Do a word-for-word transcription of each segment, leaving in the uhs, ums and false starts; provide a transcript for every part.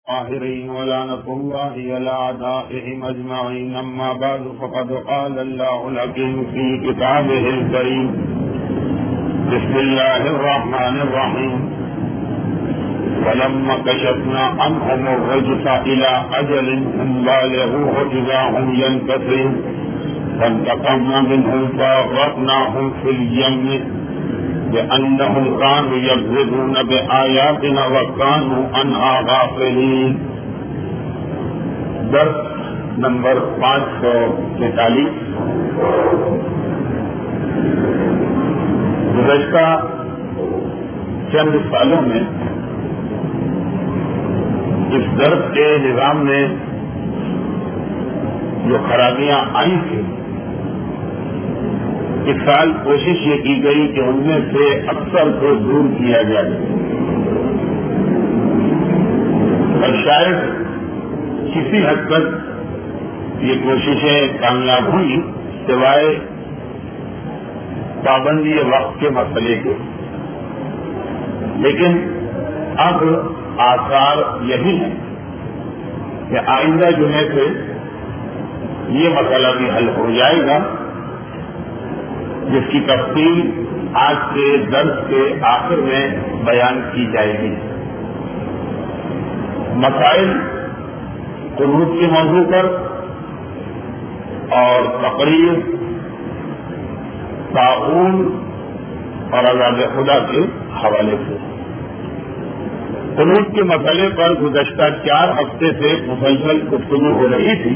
آخرين ولعنة الله على أعدائهم أجمعين. أما بعد فقد قال الله الحكيم في كتابه الكريم: بسم الله الرحمن الرحيم. فلما كشفنا عنهم الرجس إلى أجل هم بالغوه إذا هم ينكثون فانتقمنا منهم فأغرقناهم في اليم بأنهم كانوا يكذبون بآياتنا وكانوا عنها غافلين. درس نمبر پانچ سو تینتالیس. گزشتہ چند سالوں میں اس درس کے نظام میں جو خرابیاں آئی تھیں، اس سال کوشش یہ کی گئی کہ ان میں سے اکثر کو دور کیا جائے، اور شاید کسی حد تک یہ کوششیں کامیاب ہوئی سوائے پابندی وقت کے مسئلے کے. لیکن اب آثار یہی ہے کہ آئندہ جمعے سے یہ مسئلہ بھی حل ہو جائے گا، جس کی تفصیل آج کے درس کے آخر میں بیان کی جائے گی. مسائل قنوت کے موضوع پر اور تقریر، تعاون اور عذاب خدا کے حوالے سے. قنوت کے مسئلے پر گزشتہ چار ہفتے سے مسلسل گفتگو ہو رہی تھی.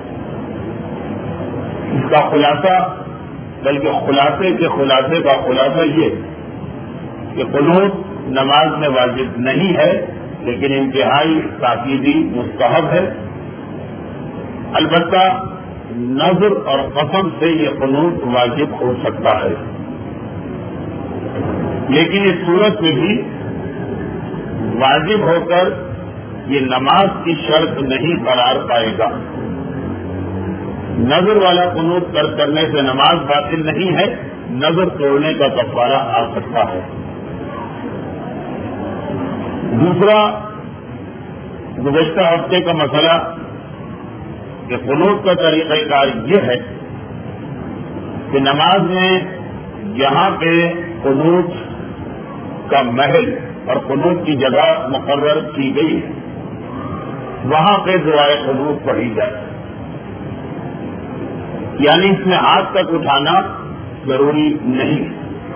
اس کا خلاصہ، بلکہ خلاصے کے خلاصے کا خلاصہ یہ کہ قنوت نماز میں واجب نہیں ہے، لیکن انتہائی تاکیدی مستحب ہے. البتہ نظر اور قسم سے یہ قنوت واجب ہو سکتا ہے، لیکن اس صورت میں بھی واجب ہو کر یہ نماز کی شرط نہیں قرار پائے گا. نظر والا قنوت کر کرنے سے نماز باطل نہیں ہے، نظر توڑنے کا کفارہ آ سکتا ہے. دوسرا گزشتہ ہفتے کا مسئلہ کہ قنوت کا طریقہ کار یہ ہے کہ نماز میں جہاں پہ قنوت کا محل اور قنوت کی جگہ مقرر کی گئی وہاں پہ دعائے قنوت پڑھی جائے، یعنی اس میں ہاتھ تک اٹھانا ضروری نہیں.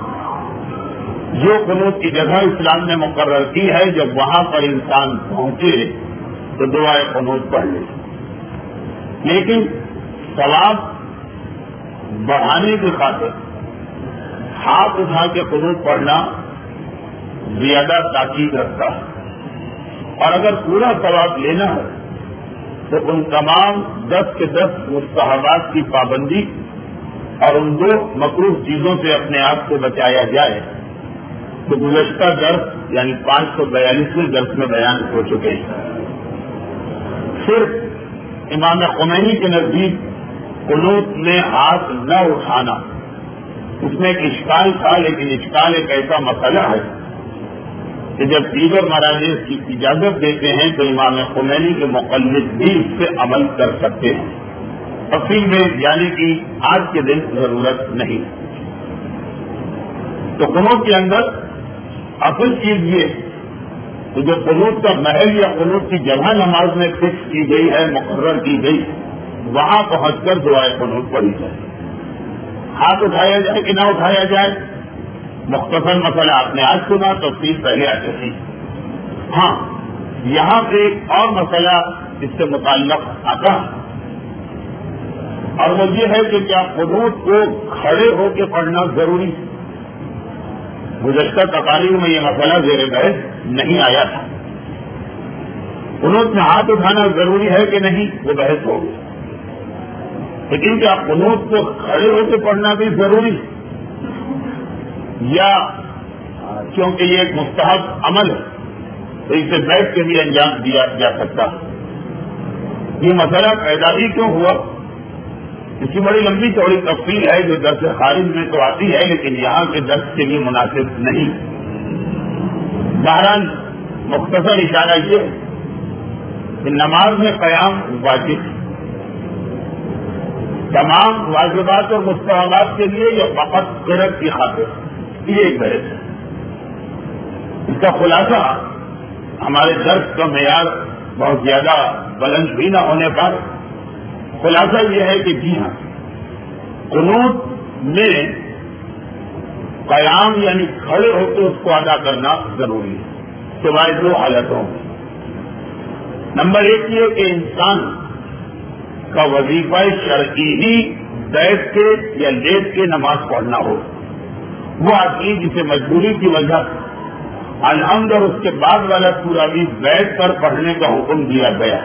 جو قنوت کی جگہ اسلام نے مقرر کی ہے، جب وہاں پر انسان پہنچے تو دعائے قنوت پڑھ لے. لیکن ثواب بڑھانے کی خاطر ہاتھ اٹھا کے قنوت پڑھنا زیادہ تاکید رکھتا ہے، اور اگر پورا ثواب لینا ہے تو ان تمام دس کے دس مستحبات کی پابندی اور ان دو مکروہ چیزوں سے اپنے آپ کو بچایا جائے تو گزشتہ درس یعنی پانچ سو بیالیسویں درس میں بیان ہو چکے ہیں. صرف امام خمینی کے نزدیک قنوت میں ہاتھ نہ اٹھانا اس میں ایک اشکال تھا، لیکن اشکال ایک ایسا مسئلہ ہے کہ جب دیگر مراجع کی اجازت دیتے ہیں تو امام خمینی کے مقلد بھی اس سے عمل کر سکتے ہیں. تفصیل میں یعنی کہ آج کے دن ضرورت نہیں. تو قنوت کے اندر اصل چیز یہ کہ جو قنوت کا محل یا قنوت کی جگہ نماز میں فکس کی گئی ہے، مقرر کی گئی، وہاں پہنچ کر دعائے قنوت پڑھی جائے. ہاتھ اٹھایا جائے کہ نہ اٹھایا جائے، مختصر مسئلہ آپ نے آج سنا، تفصیل پہلے آ چکی. ہاں، یہاں پہ ایک اور مسئلہ اس سے متعلق آتا ہے، اور وہ یہ ہے کہ کیا قنوت کو کھڑے ہو کے پڑھنا ضروری ہے؟ گزشتہ تقاریر میں یہ مسئلہ زیر بحث نہیں آیا تھا. قنوت میں ہاتھ اٹھانا ضروری ہے کہ نہیں، وہ بحث ہو گئی. لیکن کیا قنوت کو کھڑے ہو کے پڑھنا بھی ضروری ہے، یا کیونکہ یہ ایک مستحب عمل ہے تو اسے بیٹھ کے بھی انجام دیا جا سکتا ہے؟ یہ مسئلہ پیدا ہی کیوں ہوا؟ اس کی بڑی لمبی چوڑی تفصیل ہے جو درس خارج میں تو آتی ہے، لیکن یہاں کے درس کے لیے مناسب نہیں. بہرحال مختصر اشارہ یہ کہ نماز میں قیام واجب ہے، تمام واجبات اور مستحبات کے لیے یا فقط قرت کی خاطر، یہ ایک بحث ہے۔ اس کا خلاصہ ہمارے درس کا معیار بہت زیادہ بلند بھی نہ ہونے پر خلاصہ یہ ہے کہ جی ہاں، قنوت میں قیام یعنی کھڑے ہو کے اس کو ادا کرنا ضروری ہے، سوائے دو حالتوں میں۔ نمبر ایک یہ کہ انسان کا وظیفہ شرعی ہی بیٹھ کے یا لیٹ کے نماز پڑھنا ہو، وہ آدمی جسے مجبوری کی وجہ الحمد اور اس کے بعد والا پورا بھی بیٹھ کر پڑھنے کا حکم دیا گیا،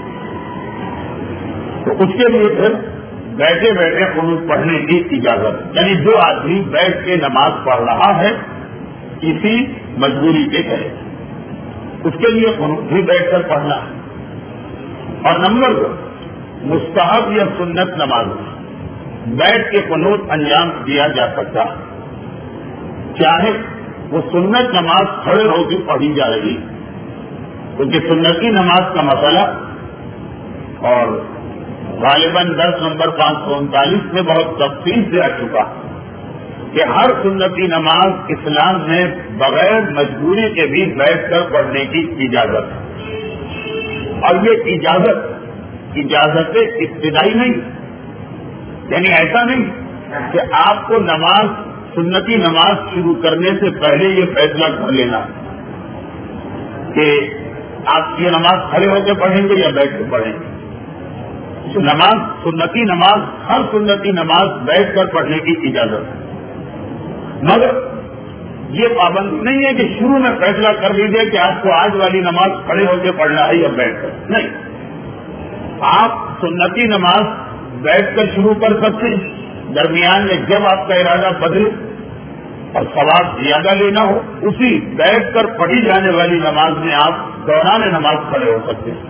تو اس کے لیے پھر بیٹھے بیٹھے قنوت پڑھنے کی اجازت، یعنی جو آدمی بیٹھ کے نماز پڑھ رہا ہے کسی مجبوری کے تحت، اس کے لیے قنوت بھی بیٹھ کر پڑھنا ہے۔ اور نمبر دو، مستحب یا سنت نماز بیٹھ کے قنوت انجام دیا جا سکتا ہے، چاہے وہ سنت نماز کھڑے ہو کے پڑھی جا رہی، کیونکہ سنتی نماز کا مسئلہ اور غالباً دس نمبر پانچ سو انتالیس میں بہت تفصیل سے آ چکا کہ ہر سنتی نماز اسلام میں بغیر مجبوری کے بھی بیٹھ کر پڑھنے کی اجازت ہے، اور یہ اجازت اجازت ابتدائی نہیں، یعنی ایسا نہیں کہ آپ کو نماز سنتی نماز شروع کرنے سے پہلے یہ فیصلہ کر لینا کہ آپ یہ نماز کھڑے ہو کے پڑھیں گے یا بیٹھ کے پڑھیں گے۔ نماز سنتی نماز ہر سنتی نماز بیٹھ کر پڑھنے کی اجازت ہے، مگر یہ پابندی نہیں ہے کہ شروع میں فیصلہ کر لیجیے کہ آپ کو آج والی نماز کھڑے ہو کے پڑھنا ہے یا بیٹھ کر، نہیں، آپ سنتی نماز بیٹھ کر شروع کر سکتے ہیں، درمیان میں جب آپ کا ارادہ بدلے اور ثواب زیادہ لینا ہو، اسی بیٹھ کر پڑھی جانے والی نماز میں آپ دوران نماز کھڑے ہو سکتے ہیں،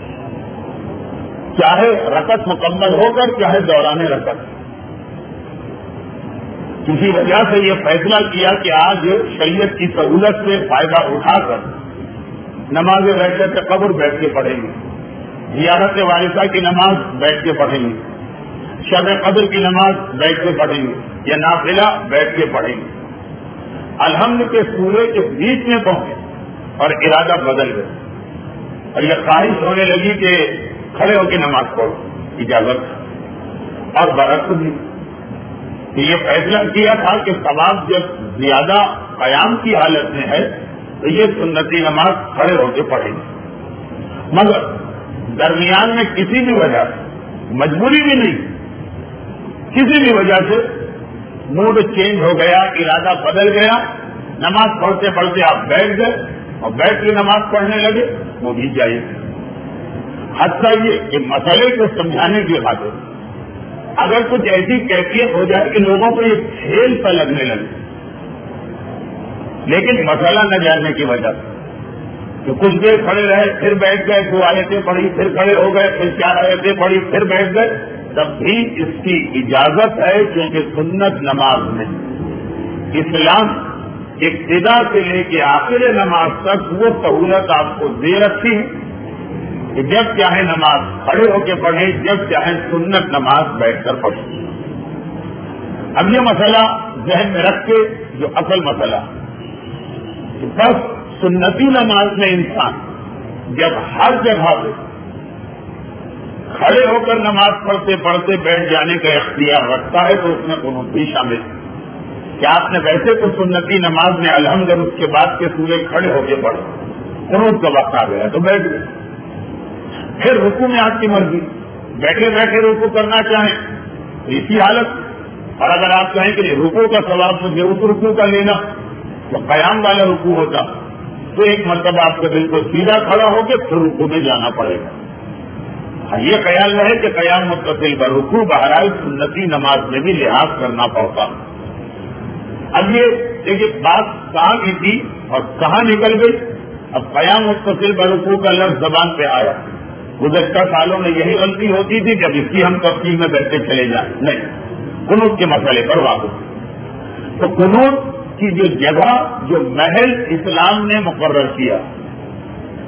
چاہے رکعت مکمل ہو کر چاہے دوران رکعت۔ کسی وجہ سے یہ فیصلہ کیا کہ آج شریعت کی سہولت سے فائدہ اٹھا کر نماز بیٹھ قبر بیٹھ کے پڑھیں گے، زیارت وارثہ کی نماز بیٹھ کے پڑھیں گے، شب قدر کی نماز بیٹھ کے پڑھیں گے، یا نافلہ بیٹھ کے پڑھیں گے، الحمد کے سورے کے بیچ میں پہنچے اور ارادہ بدل گئے اور یہ خواہش ہونے لگی کہ کھڑے ہو کے نماز پڑھو، اجازت اور برکت بھی کہ یہ فیصلہ کیا تھا کہ ثواب جب زیادہ قیام کی حالت میں ہے تو یہ سنتی نماز کھڑے ہو کے پڑھیں گے، مگر درمیان میں کسی بھی وجہ سے، مجبوری بھی نہیں، کسی بھی وجہ سے موڈ چینج ہو گیا، ارادہ بدل گیا، نماز پڑھتے پڑھتے آپ بیٹھ گئے اور بیٹھ کے نماز پڑھنے لگے، وہ بھی جائز ہے۔ حتیٰ یہ کہ مسئلے کو سمجھانے کی خاطر اگر کچھ ایسی کیفیت ہو جائے کہ لوگوں کو یہ کھیل سا لگنے لگے، لیکن مسئلہ نہ جاننے کی وجہ سے کہ کچھ دیر کھڑے رہے پھر بیٹھ گئے، دو آیتیں پڑھی پھر کھڑے ہو گئے، پھر چار آیتیں پڑھی پھر بیٹھ گئے، تب بھی اس کی اجازت ہے، کیونکہ سنت نماز میں اسلام ابتدا سے لے کے آخر نماز تک وہ سہولت آپ کو دے رکھی ہے کہ جب چاہے نماز کھڑے ہو کے پڑھیں، جب چاہے سنت نماز بیٹھ کر پڑھیں۔ اب یہ مسئلہ ذہن میں رکھ کے جو اصل مسئلہ بس سنتی نماز میں انسان جب ہر جگہ پہ کھڑے ہو کر نماز پڑھتے پڑھتے بیٹھ جانے کا اختیار رکھتا ہے تو اس میں قنوت بھی شامل ہے کہ آپ نے ویسے تو سنتی نماز میں الحمد اور اس کے بعد کے سورے کھڑے ہو کے پڑھے، قنوت کا وقت آ گیا تو بیٹھ گئے، پھر رکوع میں آپ کی مرضی، بیٹھے بیٹھے رکوع کرنا چاہیں تو اسی حالت، اور اگر آپ کہیں کہ رکوع کا ثواب مجھے اس رکوع کا لینا تو قیام والا رکوع ہوتا تو ایک مرتبہ آپ کا بالکل سیدھا کھڑا ہو کے پھر رکوع میں جانا پڑے گا۔ یہ خیال رہے کہ قیام متصل پر رکوع بہرحال سنتی نماز میں بھی لحاظ کرنا پڑتا۔ اب یہ دیکھیے بات کہاں کی تھی اور کہاں نکل گئی، اب قیام متصل پر رکوع کا لفظ زبان پہ آیا، گزشتہ سالوں میں یہی غلطی ہوتی تھی جب اس کی ہم تفصیل میں بیٹھتے چلے جائیں، نہیں، قنوت کے مسئلے پر واقف۔ تو قنوت کی جو جگہ، جو محل اسلام نے مقرر کیا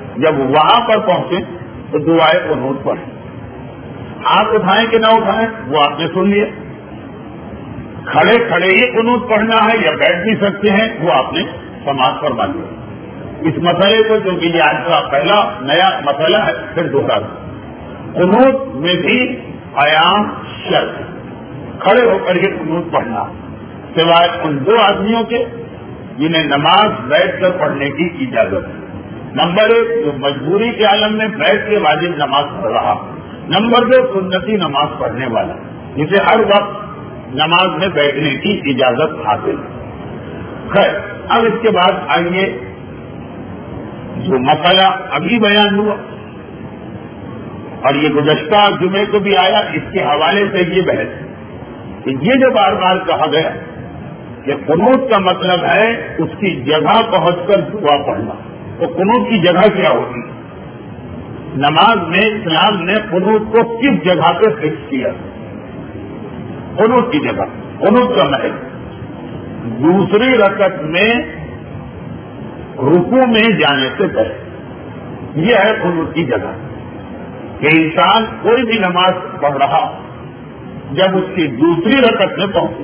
جب وہاں پر پہنچے تو دعائے قنوت پڑھیں. ہاتھ اٹھائیں کہ نہ اٹھائیں وہ آپ نے سن لیا. کھڑے کھڑے ہی قنوت پڑھنا ہے یا بیٹھ بھی سکتے ہیں وہ آپ نے سماعت فرما لیا. اس مسئلے کو جو کہ یہ آج کا پہلا نیا مسئلہ ہے پھر دوسرا قنوت میں بھی قیام شرط، کھڑے ہو کر کے قنوت پڑھنا سوائے ان دو آدمیوں کے جنہیں نماز بیٹھ کر پڑھنے کی اجازت ہے. نمبر ایک جو مجبوری کے عالم میں بیٹھ کے واجب نماز پڑھ رہا. نمبر دو سنتی نماز پڑھنے والا جسے ہر وقت نماز میں بیٹھنے کی اجازت حاصل ہے. خیر اب اس کے بعد آئیے جو مسئلہ ابھی بیان ہوا اور یہ گزشتہ جمعے کو بھی آیا اس کے حوالے سے یہ بحث کہ یہ جو بار بار کہا گیا کہ قنوت کا مطلب ہے اس کی جگہ پہنچ کر دعا پڑھنا. تو قنوت کی جگہ کیا ہوگی؟ نماز میں اسلام نے قنوت کو کس جگہ پہ فکس کیا؟ قنوت کی جگہ، قنوت کا محل دوسری رکعت میں رکوع میں جانے سے پہلے، یہ ہے قنوت کی جگہ. کہ انسان کوئی بھی نماز پڑھ رہا جب اس کی دوسری رکعت میں پہنچے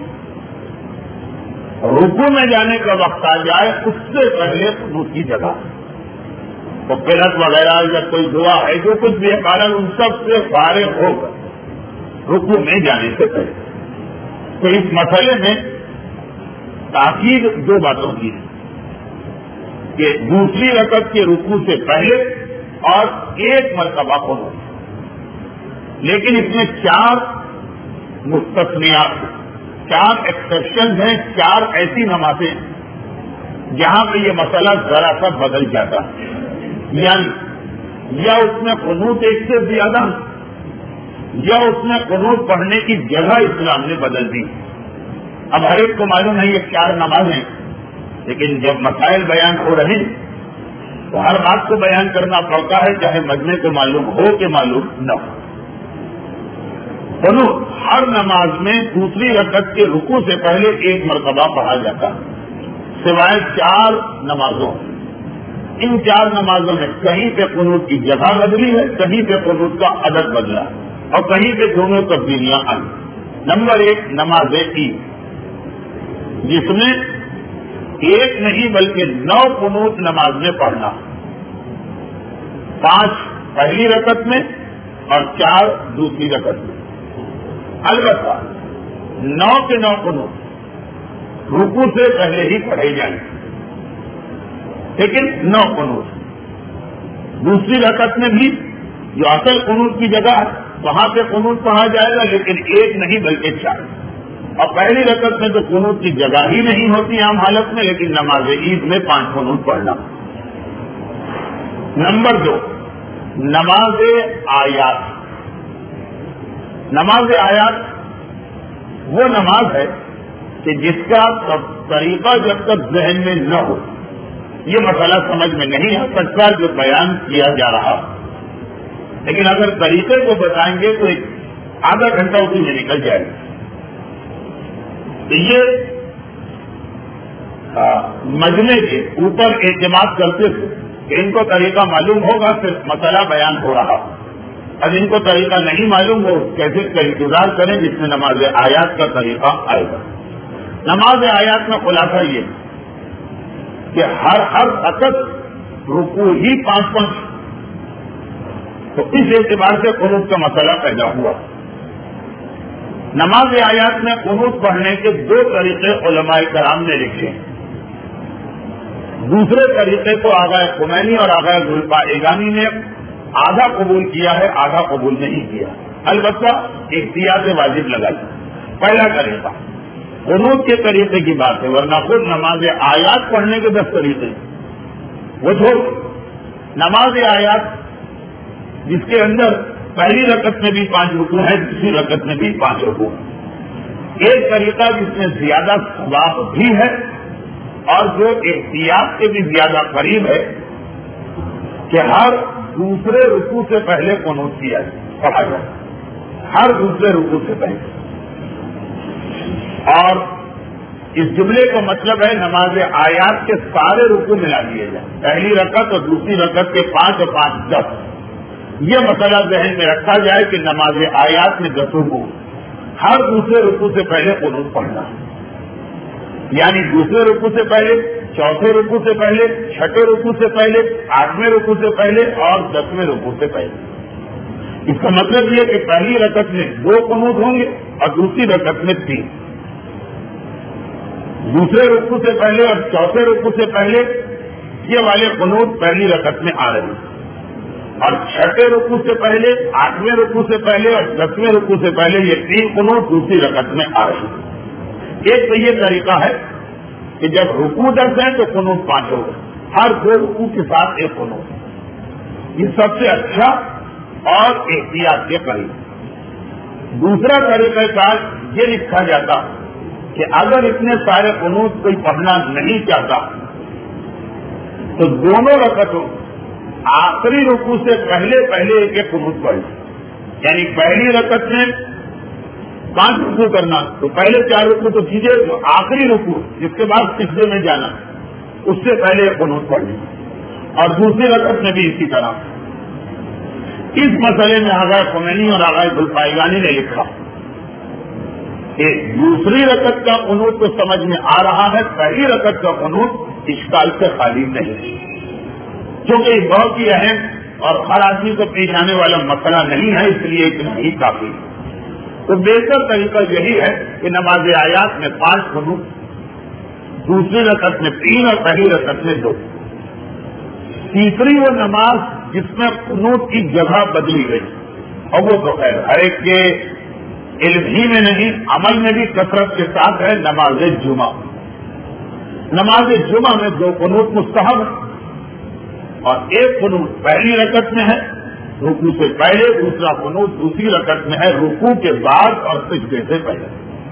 رکوع میں جانے کا وقت آ جائے اس سے پہلے قنوت کی جگہ. تو قرأت وغیرہ یا کوئی دعا ہے جو کچھ بھی ہے کارن ان سب سے فارغ ہو کر رکوع میں جانے سے پہلے. تو اس مسئلے میں تاکید دو باتوں کی ہے کہ دوسری رکعت کے رکوع سے پہلے اور ایک مرتبہ قنوت. لیکن اس میں چار مستثنیات، چار ایکسپشن ہیں، چار ایسی نمازیں جہاں پہ یہ مسئلہ ذرا سا بدل جاتا ہے. یعنی یا اس میں قنوت ایک سے زیادہ یا اس میں قنوت پڑھنے کی جگہ اسلام نے بدل دی. اب ہر ایک کو معلوم ہے یہ چار نمازیں، لیکن جب مسائل بیان ہو رہے ہیں تو ہر بات کو بیان کرنا پڑتا ہے چاہے مجمع کو معلوم ہو کہ معلوم نہ ہو. قنوت ہر نماز میں دوسری رکعت کے رکوع سے پہلے ایک مرتبہ پڑھا جاتا سوائے چار نمازوں. ان چار نمازوں میں کہیں پہ قنوت کی جگہ بدلی ہے، کہیں پہ قنوت کا عدد بدلا اور کہیں پہ دونوں تبدیلیاں آئی. نمبر ایک نماز عید جس میں ایک نہیں بلکہ نو قنوت نماز میں پڑھنا، پانچ پہلی رکعت میں اور چار دوسری رکعت میں. البتہ نو کے نو قنوت رکوع سے پہلے ہی پڑھے جائیں، لیکن نو قنوت دوسری رکعت میں بھی جو اصل قنوت کی جگہ ہے وہاں پہ قنوت پڑھا جائے گا، لیکن ایک نہیں بلکہ چار. اور پہلی رکعت میں تو قنوت کی جگہ ہی نہیں ہوتی عام حالت میں، لیکن نماز عید میں پانچ قنوت پڑھنا. نمبر دو نماز آیات. نماز آیات وہ نماز ہے کہ جس کا طریقہ جب تک ذہن میں نہ ہو، یہ مسئلہ سمجھ میں نہیں آ سکتا جو بیان کیا جا رہا، لیکن اگر طریقے کو بتائیں گے تو ایک آدھا گھنٹہ اسی میں نکل جائے گا. تو یہ مجمع کے اوپر اعتماد کرتے تھے کہ ان کو طریقہ معلوم ہوگا پھر مسئلہ بیان ہو رہا. اب ان کو طریقہ نہیں معلوم ہو کیسے انتظار کریں جس میں نماز آیات کا طریقہ آئے گا. نماز آیات میں خلاصہ یہ کہ ہر ہر رکعت رکوع ہی پانچ پانچ، تو اس اعتبار سے قنوت کا مسئلہ پیدا ہوا. نماز آیات میں قنوت پڑھنے کے دو طریقے علماء کرام نے لکھے. دوسرے طریقے کو آغا خمینی اور آغا ذوالفقار نے آدھا قبول کیا ہے، آدھا قبول نہیں کیا، البتہ احتیاط واجب لگائی. پہلا طریقہ قنوت کے طریقے کی بات ہے، ورنہ خود نماز آیات پڑھنے کے دس طریقے وہ چھوڑ. نماز آیات جس کے اندر پہلی رکعت میں بھی پانچ رکوع ہے، دوسری رکعت میں بھی پانچ رکوع. ایک طریقہ جس میں زیادہ ثواب بھی ہے اور جو احتیاط کے بھی زیادہ قریب ہے کہ ہر دوسرے رکوع سے پہلے قنوت کیا جائے، پڑھا جائے ہر دوسرے رکوع سے پہلے. اور اس جملے کا مطلب ہے نماز آیات کے سارے رکوع ملا دیے جائیں، پہلی رکعت اور دوسری رکعت کے پانچ اور پانچ دس. یہ مسئلہ ذہن میں رکھا جائے کہ نماز آیات میں دس رکوع، ہر دوسرے رکوع سے پہلے قنوت پڑھنا، یعنی دوسرے رکوع سے پہلے، چوتھے رکوع سے پہلے، چھٹے رکوع سے پہلے، آٹھویں رکوع سے پہلے اور دسویں رکوع سے پہلے. اس کا مطلب یہ کہ پہلی رکعت میں دو قنوت ہوں گے اور دوسری رکعت میں تین. دوسرے رکوع سے پہلے اور چوتھے رکوع سے پہلے یہ والے قنوت پہلی رکعت میں آ رہے ہیں، اور چھٹے رکوع سے پہلے، آٹھویں رکوع سے پہلے اور دسویں رکوع سے پہلے یہ تین قنوت دوسری رکعت میں آ رہے ہیں. ایک تو یہ طریقہ ہے کہ جب رکوع دس ہے تو قنوت پانچ ہوگا، ہر دو رکوع کے ساتھ ایک قنوت. یہ سب سے اچھا اور احتیاط کے قریب. دوسرا طریقہ کار یہ لکھا جاتا کہ اگر اتنے سارے قنوت کوئی پڑھنا نہیں چاہتا تو دونوں رکعتوں آخری رکوع سے پہلے پہلے ایک ایک قنوت پڑھے، یعنی پہلی رکعت میں پانچ رکوع کرنا تو پہلے چار رکوع تو کیجیے، تو آخری رکوع جس کے بعد سجدے میں جانا اس سے پہلے ایک قنوت پڑھیں، اور دوسری رکعت میں بھی اسی طرح. اس مسئلے میں آغا خمینی اور آغا ذوالفقارانی نے لکھا کہ دوسری رکعت کا قنوت تو سمجھ میں آ رہا ہے، پہلی رکعت کا قنوت اشکال سے خالی نہیں، کیونکہ یہ بہت ہی اہم اور ہر آدمی کو پیش آنے والا مسئلہ نہیں ہے، اس لیے اتنا ہی کافی. تو بہتر طریقہ یہی ہے کہ نماز آیات میں پانچ قنوت، دوسری رکعت میں تین اور پہلی رکعت میں دو. تیسری وہ نماز جس میں قنوت کی جگہ بدلی گئی، اور وہ تو خیر ہر ایک کے علم ہی میں نہیں عمل میں بھی کثرت کے ساتھ ہے، نماز جمعہ. نماز جمعہ میں دو قنوت مستحب ہے، اور ایک قنوت پہلی رکعت میں ہے رکوع سے پہلے، دوسرا قنوت دوسری رکعت میں ہے رکوع کے بعد اور سجدے سے پہلے.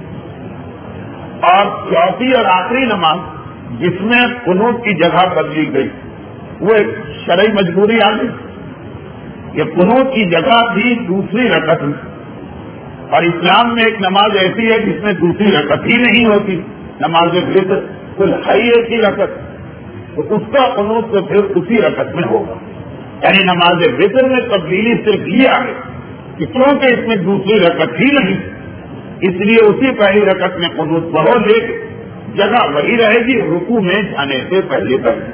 اور چوتھی اور آخری نماز جس میں قنوت کی جگہ بدلی گئی وہ ایک شرعی مجبوری آ گئی. یہ قنوت کی جگہ بھی دوسری رکعت میں، اور اسلام میں ایک نماز ایسی ہے جس میں دوسری رکعت ہی نہیں ہوتی، نماز وتر کل ہے ایک ہی رکعت، تو اس کا قنوت تو پھر اسی رکعت میں ہوگا. یعنی نماز وتر میں تبدیلی صرف یہ آ گئی کہ کیونکہ اس میں دوسری رکعت ہی نہیں، اس لیے اسی پہلی رکعت میں قنوت پڑھو، لیکن جگہ وہی رہے گی رکوع میں جانے سے پہلے پہلے.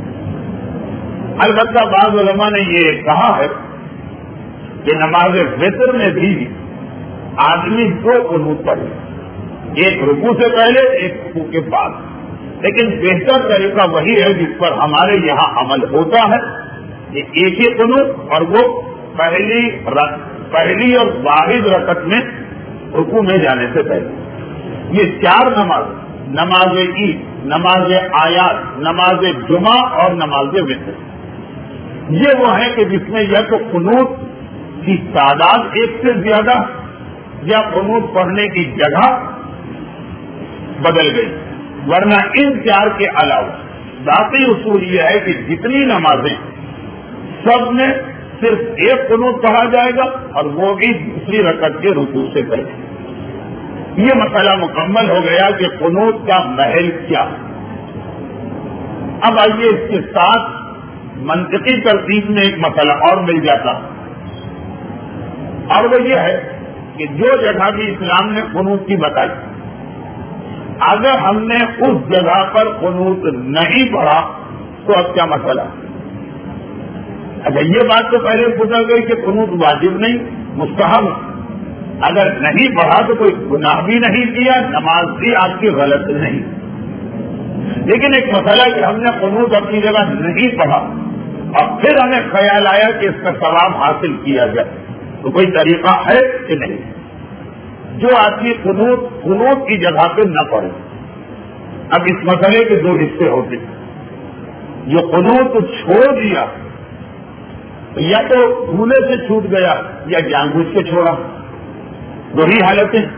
البتہ بعض علماء نے یہ کہا ہے کہ نماز وتر میں بھی آدمی دو قنوت پڑھے، ایک رکوع سے پہلے ایک رکوع کے بعد، لیکن بہتر طریقہ وہی ہے جس پر ہمارے یہاں عمل ہوتا ہے کہ ایک ہی قنوت، اور وہ پہلی رک... پہلی اور واحد رکعت میں رکوع میں جانے سے پہلے. یہ چار نماز، نماز عید، نماز آیات، نماز جمعہ اور نماز وتر، یہ وہ ہیں کہ جس میں یا تو قنوت کی تعداد ایک سے زیادہ یا قنوت پڑھنے کی جگہ بدل گئی. ورنہ ان چار کے علاوہ باقی اصول یہ ہے کہ جتنی نمازیں سب میں صرف ایک قنوت پڑھا جائے گا، اور وہ بھی دوسری رکعت کے رکوع سے پہلے. یہ مسئلہ مکمل ہو گیا کہ قنوت کا محل کیا. اب آئیے اس کے ساتھ منطقی ترتیب میں ایک مسئلہ اور مل جاتا، اور وہ یہ ہے کہ جو جگہ بھی اسلام نے قنوت کی بتائی، اگر ہم نے اس جگہ پر قنوت نہیں پڑھا تو اب کیا مسئلہ؟ اچھا یہ بات تو پہلے پوچھا گئی کہ قنوت واجب نہیں مستحب، اگر نہیں پڑھا تو کوئی گناہ بھی نہیں کیا، نماز بھی آپ کی غلط نہیں. لیکن ایک مسئلہ کہ ہم نے قنوت اپنی جگہ نہیں پڑھا اور پھر ہمیں خیال آیا کہ اس کا ثواب حاصل کیا جائے، تو کوئی طریقہ ہے کہ نہیں؟ جو آدمی قنوت قنوت کی جگہ پہ نہ پڑھے. اب اس مسئلے کے دو حصے ہوتے ہیں. جو قنوت چھوڑ دیا یا تو بھولے سے چھوٹ گیا یا جان بوجھ کے چھوڑا، وہی حالت ہے.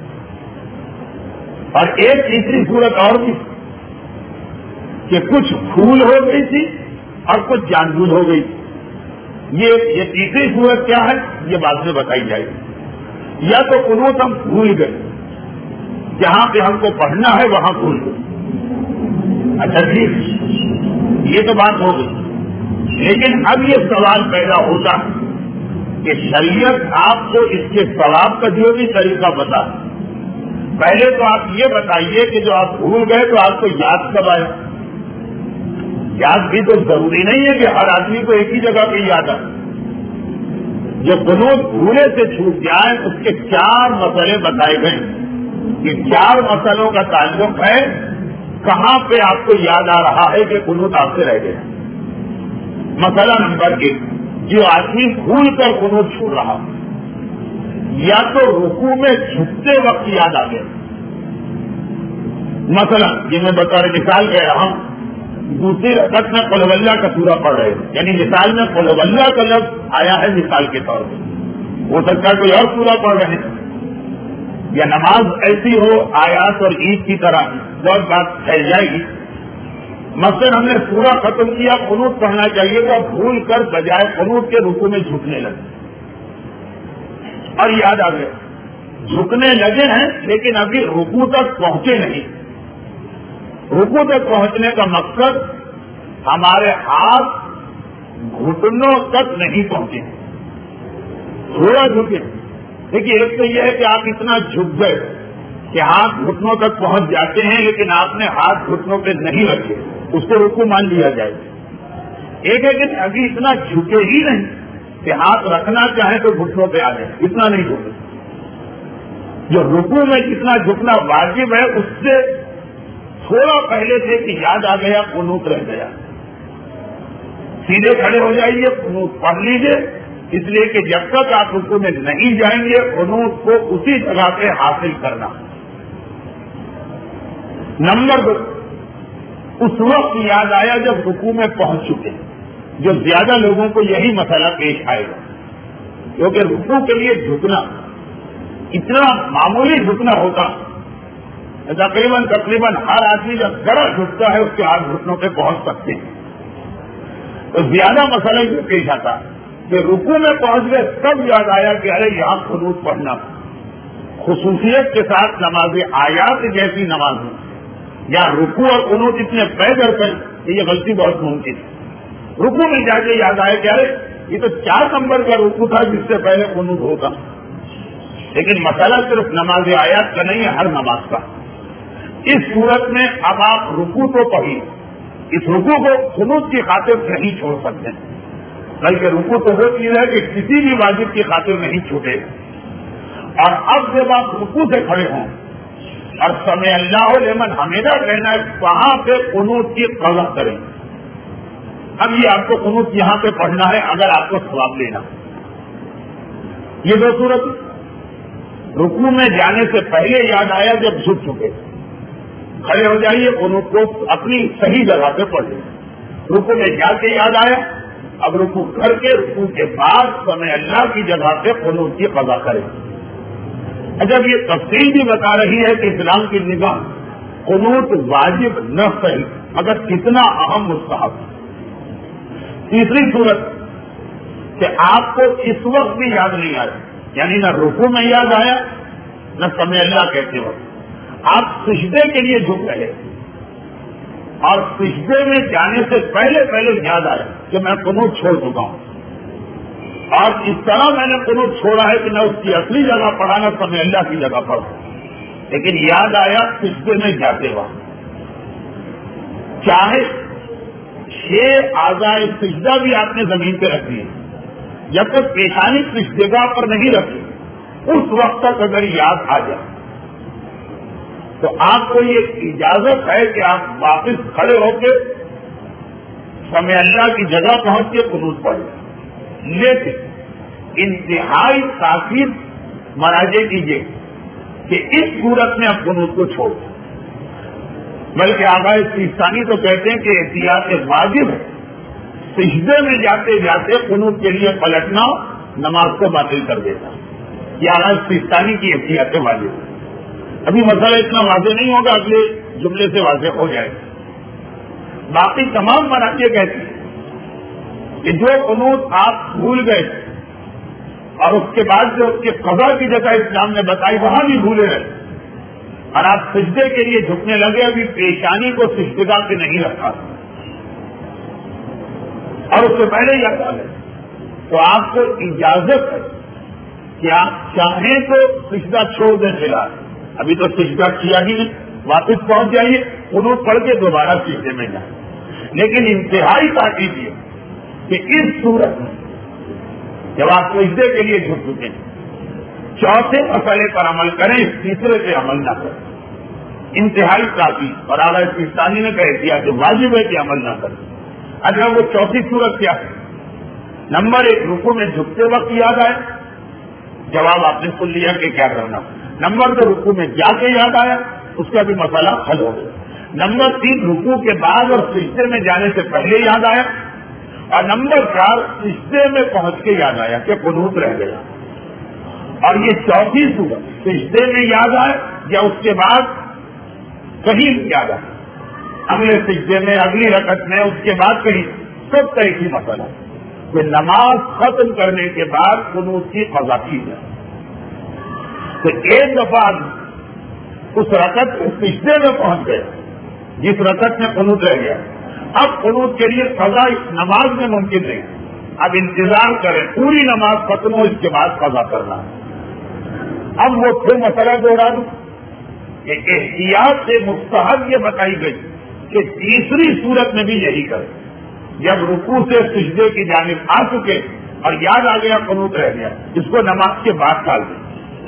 اور ایک تیسری صورت اور بھی کہ کچھ بھول ہو گئی تھی اور کچھ جان بوجھ ہو گئی. یہ یہ تیسری صورت کیا ہے یہ بعد میں بتائی جائے گی. یا تو قنوت ہم بھول گئے جہاں پہ ہم کو پڑھنا ہے وہاں بھول گئے. اچھا ٹھیک, یہ تو بات ہو گئی. لیکن اب یہ سوال پیدا ہوتا کہ شریعت آپ کو اس کے ثواب کا جو بھی طریقہ بتا. پہلے تو آپ یہ بتائیے کہ جو آپ بھول گئے تو آپ کو یاد کب آیا؟ یاد بھی تو ضروری نہیں ہے کہ ہر آدمی کو ایک ہی جگہ پہ یاد آئے. جو قنوت بھولے سے چھوٹ جائے اس کے چار مسئلے بتائے گئے. یہ چار مسئلوں کا تعلق ہے کہاں پہ آپ کو یاد آ رہا ہے کہ قنوت آپ سے رہ گیا. مسئلہ نمبر ایک, جو آدمی بھول کر قنوت چھوڑ رہا یا تو رکوع میں جھکتے وقت یاد آ گیا. مثلا یہ میں بتا رہا مثال کہہ رہا ہوں, دوسری رکعت میں قل اللہ کا سورہ پڑھ رہے ہیں, یعنی مثال میں قل اللہ کا لفظ آیا ہے مثال کے طور پہ. ہو سکتا ہے کوئی اور سورہ پڑھ رہے ہیں, یا نماز ایسی ہو آیات اور عید کی طرح بہت بات پھیل جائے گی. مثلا ہم نے سورہ ختم کیا, قنوت پڑھنا چاہیے تو بھول کر بجائے قنوت کے رکوع میں جھکنے لگے اور یاد آ گیا. جھکنے لگے ہیں لیکن ابھی رکوع تک پہنچے نہیں. رکوع تک پہنچنے کا مقصد ہمارے ہاتھ گھٹنوں تک نہیں پہنچے, تھوڑا جھکے. دیکھیے ایک تو یہ ہے کہ آپ اتنا جھک گئے کہ ہاتھ گھٹنوں تک پہنچ جاتے ہیں لیکن آپ نے ہاتھ گھٹنوں پہ نہیں رکھے, اس کو رکوع مان لیا جائے. ایک ہے کہ ابھی اتنا جھکے ہی نہیں کہ ہاتھ رکھنا چاہیں تو گھٹنوں پہ آ جائے, اتنا نہیں جھکے. جو رکوع میں جتنا جھکنا واجب ہے اس سے تھوڑا پہلے سے کہ یاد آ گیا قنوت رہ گیا. سیدھے کھڑے ہو جائیے, قنوت پڑھ لیجیے, اس لیے کہ جب تک آپ رکوع میں نہیں جائیں گے قنوت کو اسی جگہ پہ حاصل کرنا. نمبر دو, اس وقت یاد آیا جب رکوع میں پہنچ چکے. جو زیادہ لوگوں کو یہی مسئلہ پیش آئے گا, کیونکہ رکوع کے لیے جھکنا اتنا معمولی جھکنا ہوتا, تقریباً تقریباً ہر آدمی جب ذرا جھکتا ہے اس کے ہاتھ گھٹنوں پہ پہنچ سکتے ہیں. تو زیادہ مسئلہ یہ پیش آتا کہ رکوع میں پہنچ گئے تب یاد آیا کہ ارے یہاں قنوت پڑھنا. خصوصیت کے ساتھ نماز آیات جیسی نماز یا رکوع اور قنوت اتنے پے در پہ کہ یہ غلطی بہت ممکن ہے. رکوع میں جا کے یاد آیا کہ ارے یہ تو چار نمبر کا رکوع تھا جس سے پہلے قنوت ہوتا. لیکن مسئلہ صرف نماز آیات کا نہیں ہے, ہر نماز کا. اس صورت میں اب آپ رکوع تو پڑھیے, اس رکوع کو قنوت کی خاطر نہیں چھوڑ سکتے, بلکہ رکوع تو وہ چیز ہے کہ کسی بھی واجب کی خاطر نہیں چھوٹے. اور اب جب آپ رکوع سے کھڑے ہوں اور سمع اللہ لمن حمیدہ کہنا ہے, وہاں پہ قنوت کی قضا کریں. اب یہ آپ کو قنوت یہاں پہ پڑھنا ہے اگر آپ کو ثواب لینا. یہ دو صورت, رکوع میں جانے سے پہلے یاد آیا جب جھک چکے, کھڑے ہو جائیے, قنوت کو اپنی صحیح جگہ پہ پڑھ لیں. رکوع میں جا کے یاد آیا, اب رکوع کر کے رکوع کے بعد سمع اللہ کی جگہ پہ قنوت کی قضا کریں. جب یہ تفصیل بھی بتا رہی ہے کہ اسلام کی نگاہ قنوت واجب نہ صحیح مگر کتنا اہم مستحب. تیسری صورت کہ آپ کو اس وقت بھی یاد نہیں آیا, یعنی نہ رکوع میں یاد آیا نہ سمع اللہ کہتے وقت, آپ سجدے کے لیے جھک رہے اور سجدے میں جانے سے پہلے پہلے یاد آیا کہ میں قنوت چھوڑ چکا ہوں, اور اس طرح میں نے قنوت چھوڑا ہے کہ میں اس کی اصلی جگہ پڑھا نہ سمع اللہ کی جگہ پڑھا, لیکن یاد آیا سجدے میں جاتے وقت. چاہے چھ اعضائے سجدہ بھی آپ نے زمین پہ رکھ دیے, جب تک پیشانی سجدہ پر نہیں رکھی اس وقت تک اگر یاد آ جائے تو آپ کو یہ اجازت ہے کہ آپ واپس کھڑے ہو کے سمع اللہ کی جگہ پہنچ کے قنوت پڑھ لیں. لیکن انتہائی تاکید مراجع کیجیے کہ اس صورت میں آپ قنوت کو چھوڑ دیں, بلکہ آغاز سیستانی تو کہتے ہیں کہ احتیاط واجب ہے. سجدے میں جاتے جاتے قنوت کے لیے پلٹنا نماز کو باطل کر دیتا. یہ آغاز سیستانی کی احتیاط واجب ہے. ابھی مسئلہ اتنا واضح نہیں ہوگا, اگلے جملے سے واضح ہو جائے. باقی تمام مراجع کہتے ہیں کہ جو قنوت آپ بھول گئے اور اس کے بعد جو اس کے قضا کی جگہ اسلام نے بتائی وہاں بھی بھولے رہے, اور آپ سجدے کے لیے جھکنے لگے، ابھی پیشانی کو سجدگاہ پہ نہیں رکھا اور اس سے پہلے یاد آ گئے، تو آپ کو اجازت ہے کہ آپ چاہیں تو سجدہ چھوڑ دیں فی الحال، ابھی تو سجدہ کیا ہی نہیں، واپس پہنچ جائیے، قنوت پڑھ کے دوبارہ سجدے میں جائیں، لیکن انتہائی تاکید یہ کہ اس صورت میں جب آپ سجدے کے لیے جھک چکے ہیں، چوتھے مسئلے پر عمل کریں، اس تیسرے پہ عمل نہ کریں، انتہائی تاکید، اور اعلیٰ سیستانی نے کہہ دیا کہ واجب ہے کہ عمل نہ کریں۔ اچھا وہ چوتھی صورت کیا ہے؟ نمبر ایک، رکوع میں جھکتے وقت یاد آئے، جواب آپ نے سن لیا کہ کیا کرنا۔ نمبر دو، رکوع میں جا کے یاد آیا، اس کا بھی مسئلہ حل ہو گیا۔ نمبر تین، رکوع کے بعد اور سجدے میں جانے سے پہلے یاد آیا، اور نمبر چار، سجدے میں پہنچ کے یاد آیا کہ قنوت رہ گیا۔ اور یہ چوتھی صورت، سجدے میں یاد آئے یا اس کے بعد کہیں یاد آئے، اگلے سجدے میں، اگلی رکعت میں، اس کے بعد کہیں، سب کا ایک ہی مسئلہ ہے کہ نماز ختم کرنے کے بعد قنوت کی قضا کی جائے۔ تو ایک دفعہ اس رکعت اس سجدے میں پہنچ گئے جس رکعت میں قنوت رہ گیا، اب قنوت کے لیے قضا اس نماز میں ممکن نہیں، اب انتظار کریں پوری نماز ختم ہو، اس کے بعد قضا کرنا ہے۔ اب وہ پھر مسئلہ دوہرا دوں کہ احتیاط سے مستحب یہ بتائی گئی کہ تیسری صورت میں بھی یہی کریں، جب رکوع سے سجدے کی جانب آ چکے اور یاد آ گیا قنوت رہ گیا، اس کو نماز کے بعد ڈال دیں۔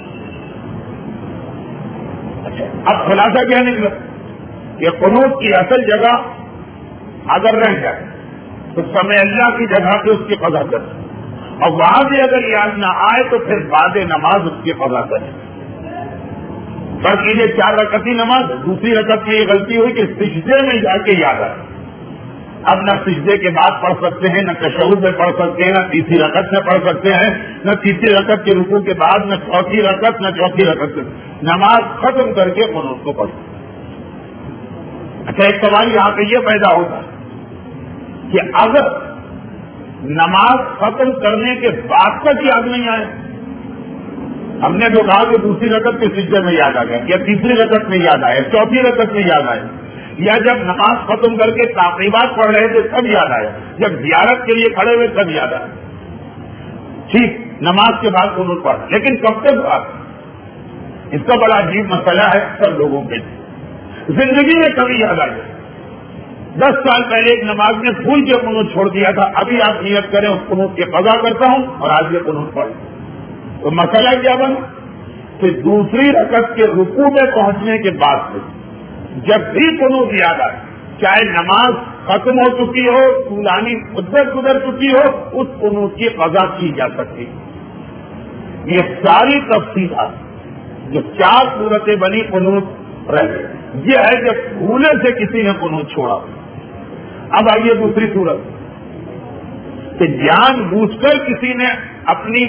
اچھا، اب خلاصہ کیا نکلا کہ قنوت کی اصل جگہ اگر رہ جائے تو سمے اللہ کی جگہ پہ اس کی قضا کریں، اور وہاں بھی اگر یاد نہ آئے تو پھر بعد نماز اس کی قضا کریں۔ بس یہ چار رکعتی نماز، دوسری رکعت میں یہ غلطی ہوئی کہ سجدے میں جا کے یاد آئے، اب نہ سجدے کے بعد پڑھ سکتے ہیں، نہ تشہد میں پڑھ سکتے ہیں، نہ تیسری رکعت میں پڑھ سکتے ہیں، نہ تیسری رکعت کے رکوع کے بعد، نہ چوتھی رکعت، نہ چوتھی رکعت سے نماز ختم کر کے قنوت کو پڑھ۔ اچھا، ایک سوال یہاں پہ یہ پیدا ہوتا ہے کہ اگر نماز ختم کرنے کے بعد تک یاد نہیں آئے، ہم نے جو کہا کہ دوسری رکعت کے سجدے میں یاد آ گیا، یا تیسری رکعت میں یاد آئے، چوتھی رکعت میں یاد آئے، یا جب نماز ختم کر کے تعقیبات پڑھ رہے تھے تب یاد آیا، جب زیارت کے لیے کھڑے ہوئے تب یاد آیا، ٹھیک، نماز کے بعد قنوت پڑھ، لیکن کب تک بات؟ اس کا بڑا عجیب مسئلہ ہے سب لوگوں کے لیے۔ زندگی میں کبھی یاد آ گیا، دس سال پہلے ایک نماز میں بھول کے قنوت چھوڑ دیا تھا، ابھی آپ نیت کریں اس قنوت کی قضا کرتا ہوں اور آج یہ قنوت پڑھ، تو مسئلہ کیا بنا کہ دوسری رکعت کے رکوع میں پہنچنے کے بعد سے جب بھی قنوت یاد آئے، چاہے نماز ختم ہو چکی ہو، طولانی مدت گزر چکی ہو، اس قنوت کی قضا کی جا سکتی۔ یہ ساری تفصیلات جو چار صورتیں بنی قنوت رہ گئی، یہ ہے جب بھولے سے کسی نے قنوت چھوڑا۔ اب آئیے دوسری صورت کہ جان بوجھ کر کسی نے اپنی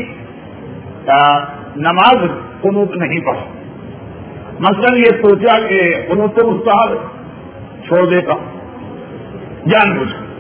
نماز قنوت نہیں پڑھا، مثلا یہ سوچا کہ قنوت سے مستحب چھوڑ دیتا ہوں جان بوجھ کر،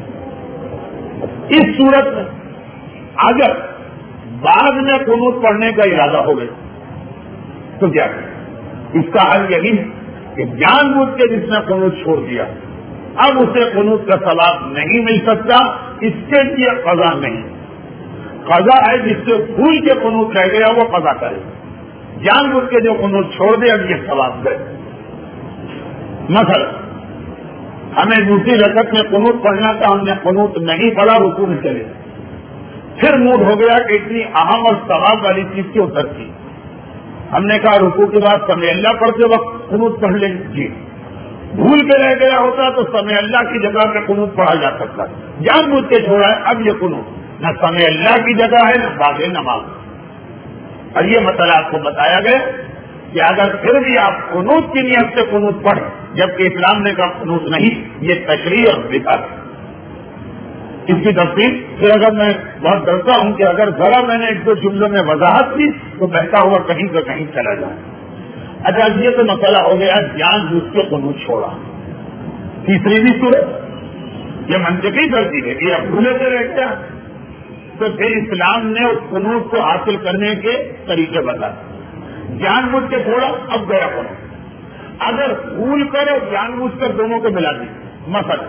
اس صورت میں اگر بعد میں قنوت پڑھنے کا ارادہ ہو گیا تو کیا کریں؟ اس کا حل یہی ہے کہ جان بوجھ کے جس نے قنوت چھوڑ دیا اب اسے قنوت کا ثواب نہیں مل سکتا، اس کے لیے قضا نہیں، قضا ہے جس سے بھول کے قنوت رہ گیا وہ قضا کرے، جان بوجھ کے جو قنوت چھوڑ دے اب یہ ثواب دے۔ مثلا ہمیں دوسری رکعت میں قنوت پڑھنا تھا، ہم نے قنوت نہیں پڑھا، رکوع میں چلے، پھر موڈ ہو گیا کہ اتنی اہم اور ثواب والی چیز کیوں ترکی، ہم نے کہا رکوع کے بعد سمع اللہ پڑھتے وقت قنوت پڑھ لیں، جی بھول کے رہ گیا ہوتا تو سمع اللہ کی جگہ پہ قنوت پڑھا جا سکتا، جان بوجھ کے چھوڑا ہے، اب یہ قنوت نہ سمع اللہ کی جگہ ہے نہ بعد نماز۔ اور یہ مسئلہ آپ کو بتایا گیا کہ اگر پھر بھی آپ قنوت کی نیت سے قنوت پڑھیں جبکہ اسلام نے کہا قنوت نہیں، یہ تشریع اور بدعت ہے۔ اس کی تفصیل پھر اگر میں بہت ڈرتا ہوں کہ اگر ذرا میں نے ایک دو جملوں میں وضاحت کی تو بہتا ہوا کہیں کا کہیں چلا جائے۔ اچھا، یہ تو مسئلہ ہو گیا جان بوجھ کے قنوت چھوڑا۔ تیسری بھی صورت یہ منطقی غلطی ہے کہ اب بھولے سے رہ گیا، تو پھر اسلام نے اس قنوت کو حاصل کرنے کے طریقے بتائے، جان بوجھ کے چھوڑا اب گیا قنوت، اگر بھول کر اور جان بوجھ کر دونوں کو ملا دی مثلا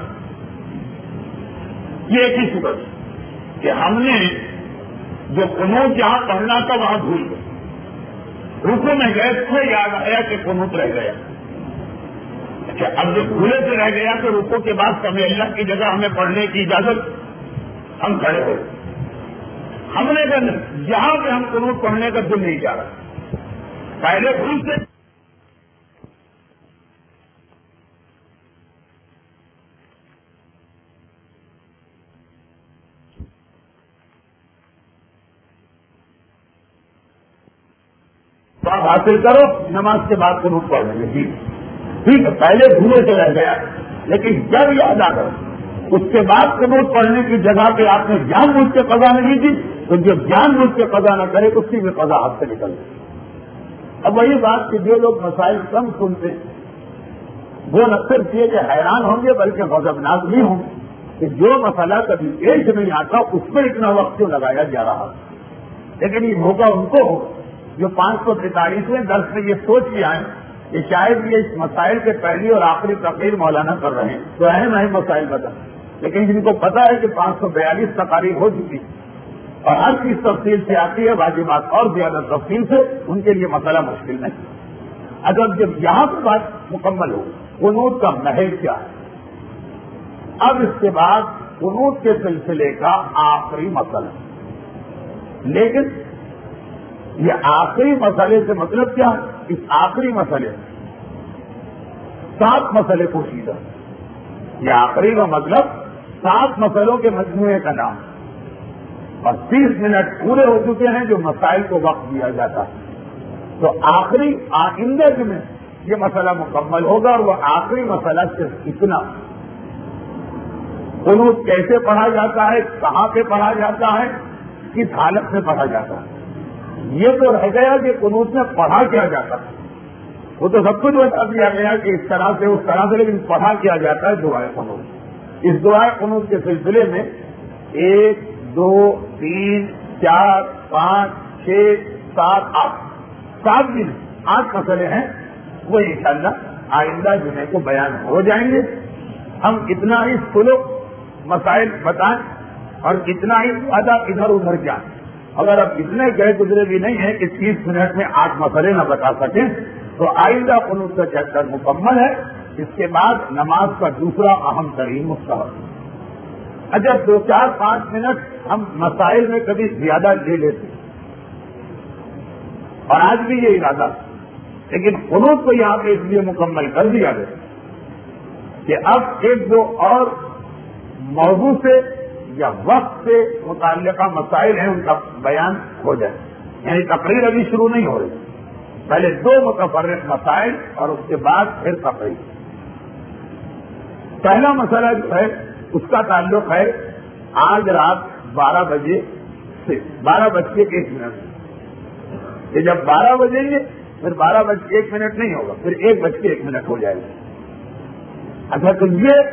یہ ایک ہی صورت ہے کہ ہم نے جو قنوت جہاں پڑھنا تھا وہاں بھول گئے، رکوع میں گئے تو یاد آیا کہ قنوت رہ گیا. اچھا اب جو بھولے سے رہ گیا تو رکوع کے بعد ہمیں اللہ کی جگہ ہمیں پڑھنے کی اجازت، ہم کھڑے ہوئے. ہم نے کہا جہاں پہ ہم قنوت پڑھنے کا دل نہیں جا رہا، پہلے بھول سے تو آپ حاصل کرو، نماز کے بعد قنوت پڑھ لیں گے. ٹھیک ٹھیک ہے، پہلے بھولے سے رہ گیا لیکن جب یاد آ گیا اس کے بعد قنوت پڑھنے کی جگہ پہ آپ نے جان بوجھ کے قضا نہیں کی تو جو جان بوجھ کے قضا نہ کرے اسی میں قضا ہاتھ سے نکل جائے. اب وہی بات کہ جو لوگ مسائل کم سنتے وہ نہ صرف یہ کہ حیران ہوں گے بلکہ غضبناک بھی ہوں کہ جو مسئلہ کبھی پیش نہیں آتا اس میں اتنا وقت کیوں لگایا جا رہا. لیکن یہ موقع ان کو ہو جو پانچ سو تینتالیسویں درس میں یہ سوچ کے آئے کہ شاید یہ اس مسائل کے پہلی اور آخری تقریر مولانا کر رہے ہیں تو اہم اہم مسائل بتا، لیکن جن کو پتا ہے کہ پانچ سو بیالیس تقاریر ہو چکی اور ہر چیز تفصیل سے آتی ہے، واجبات اور زیادہ تفصیل سے، ان کے لیے مسئلہ مشکل نہیں. اگر جب یہاں پر بات مکمل ہو قنوت کا محل کیا ہے، اب اس کے بعد قنوت کے سلسلے کا آخری مسئلہ. لیکن یہ آخری مسئلے سے مطلب کیا ہے؟ اس آخری مسئلے سات مسئلے پوشیدہ. یہ آخری کا مطلب سات مسئلوں کے مجموعے کا نام، اور تیس منٹ پورے ہو چکے ہیں جو مسائل کو وقت دیا جاتا ہے. تو آخری آئندہ میں یہ مسئلہ مکمل ہوگا اور وہ آخری مسئلہ صرف اتنا، قنوت کیسے پڑھا جاتا ہے، کہاں پہ پڑھا جاتا ہے، کس حالت میں پڑھا جاتا ہے. یہ تو رہ گیا کہ قنوت میں پڑھا کیا جاتا ہے، وہ تو سب کچھ بتا دیا گیا کہ اس طرح سے اس طرح سے، لیکن پڑھا کیا جاتا ہے دعائے قنوت. اس دعائے قنوت کے سلسلے میں ایک دو تین چار پانچ چھ سات آٹھ سات دن آٹھ مسئلے ہیں، وہ انشاءاللہ آئندہ جمعے کو بیان ہو جائیں گے. ہم اتنا ہی سلو مسائل بتائیں اور اتنا ہی زیادہ ادھر ادھر جائیں. اگر اب اتنے گئے گزرے بھی نہیں ہیں کہ تیس منٹ میں آٹھ مسئلے نہ بتا سکیں تو آئندہ قنوت کا چیپٹر مکمل ہے. اس کے بعد نماز کا دوسرا اہم ترین مستحب. اچھا دو چار پانچ منٹ ہم مسائل میں کبھی زیادہ لے لیتے اور آج بھی یہ ارادہ، لیکن قنوت کو یہاں پہ اس لیے مکمل کر دیا گیا کہ اب ایک دو اور موضوع سے یا وقت سے متعلقہ مسائل ہیں ان کا بیان ہو جائے. یعنی تقریر ابھی شروع نہیں ہو رہی، پہلے دو متفرق مسائل اور اس کے بعد پھر تقریر. پہلا مسئلہ جو ہے اس کا تعلق ہے آج رات بارہ بجے سے بارہ بج کے ایک منٹ. یہ جب بارہ بجیں گے پھر بارہ بج کے ایک منٹ نہیں ہوگا، پھر ایک بج کے ایک منٹ ہو جائے گا. اچھا تو یہ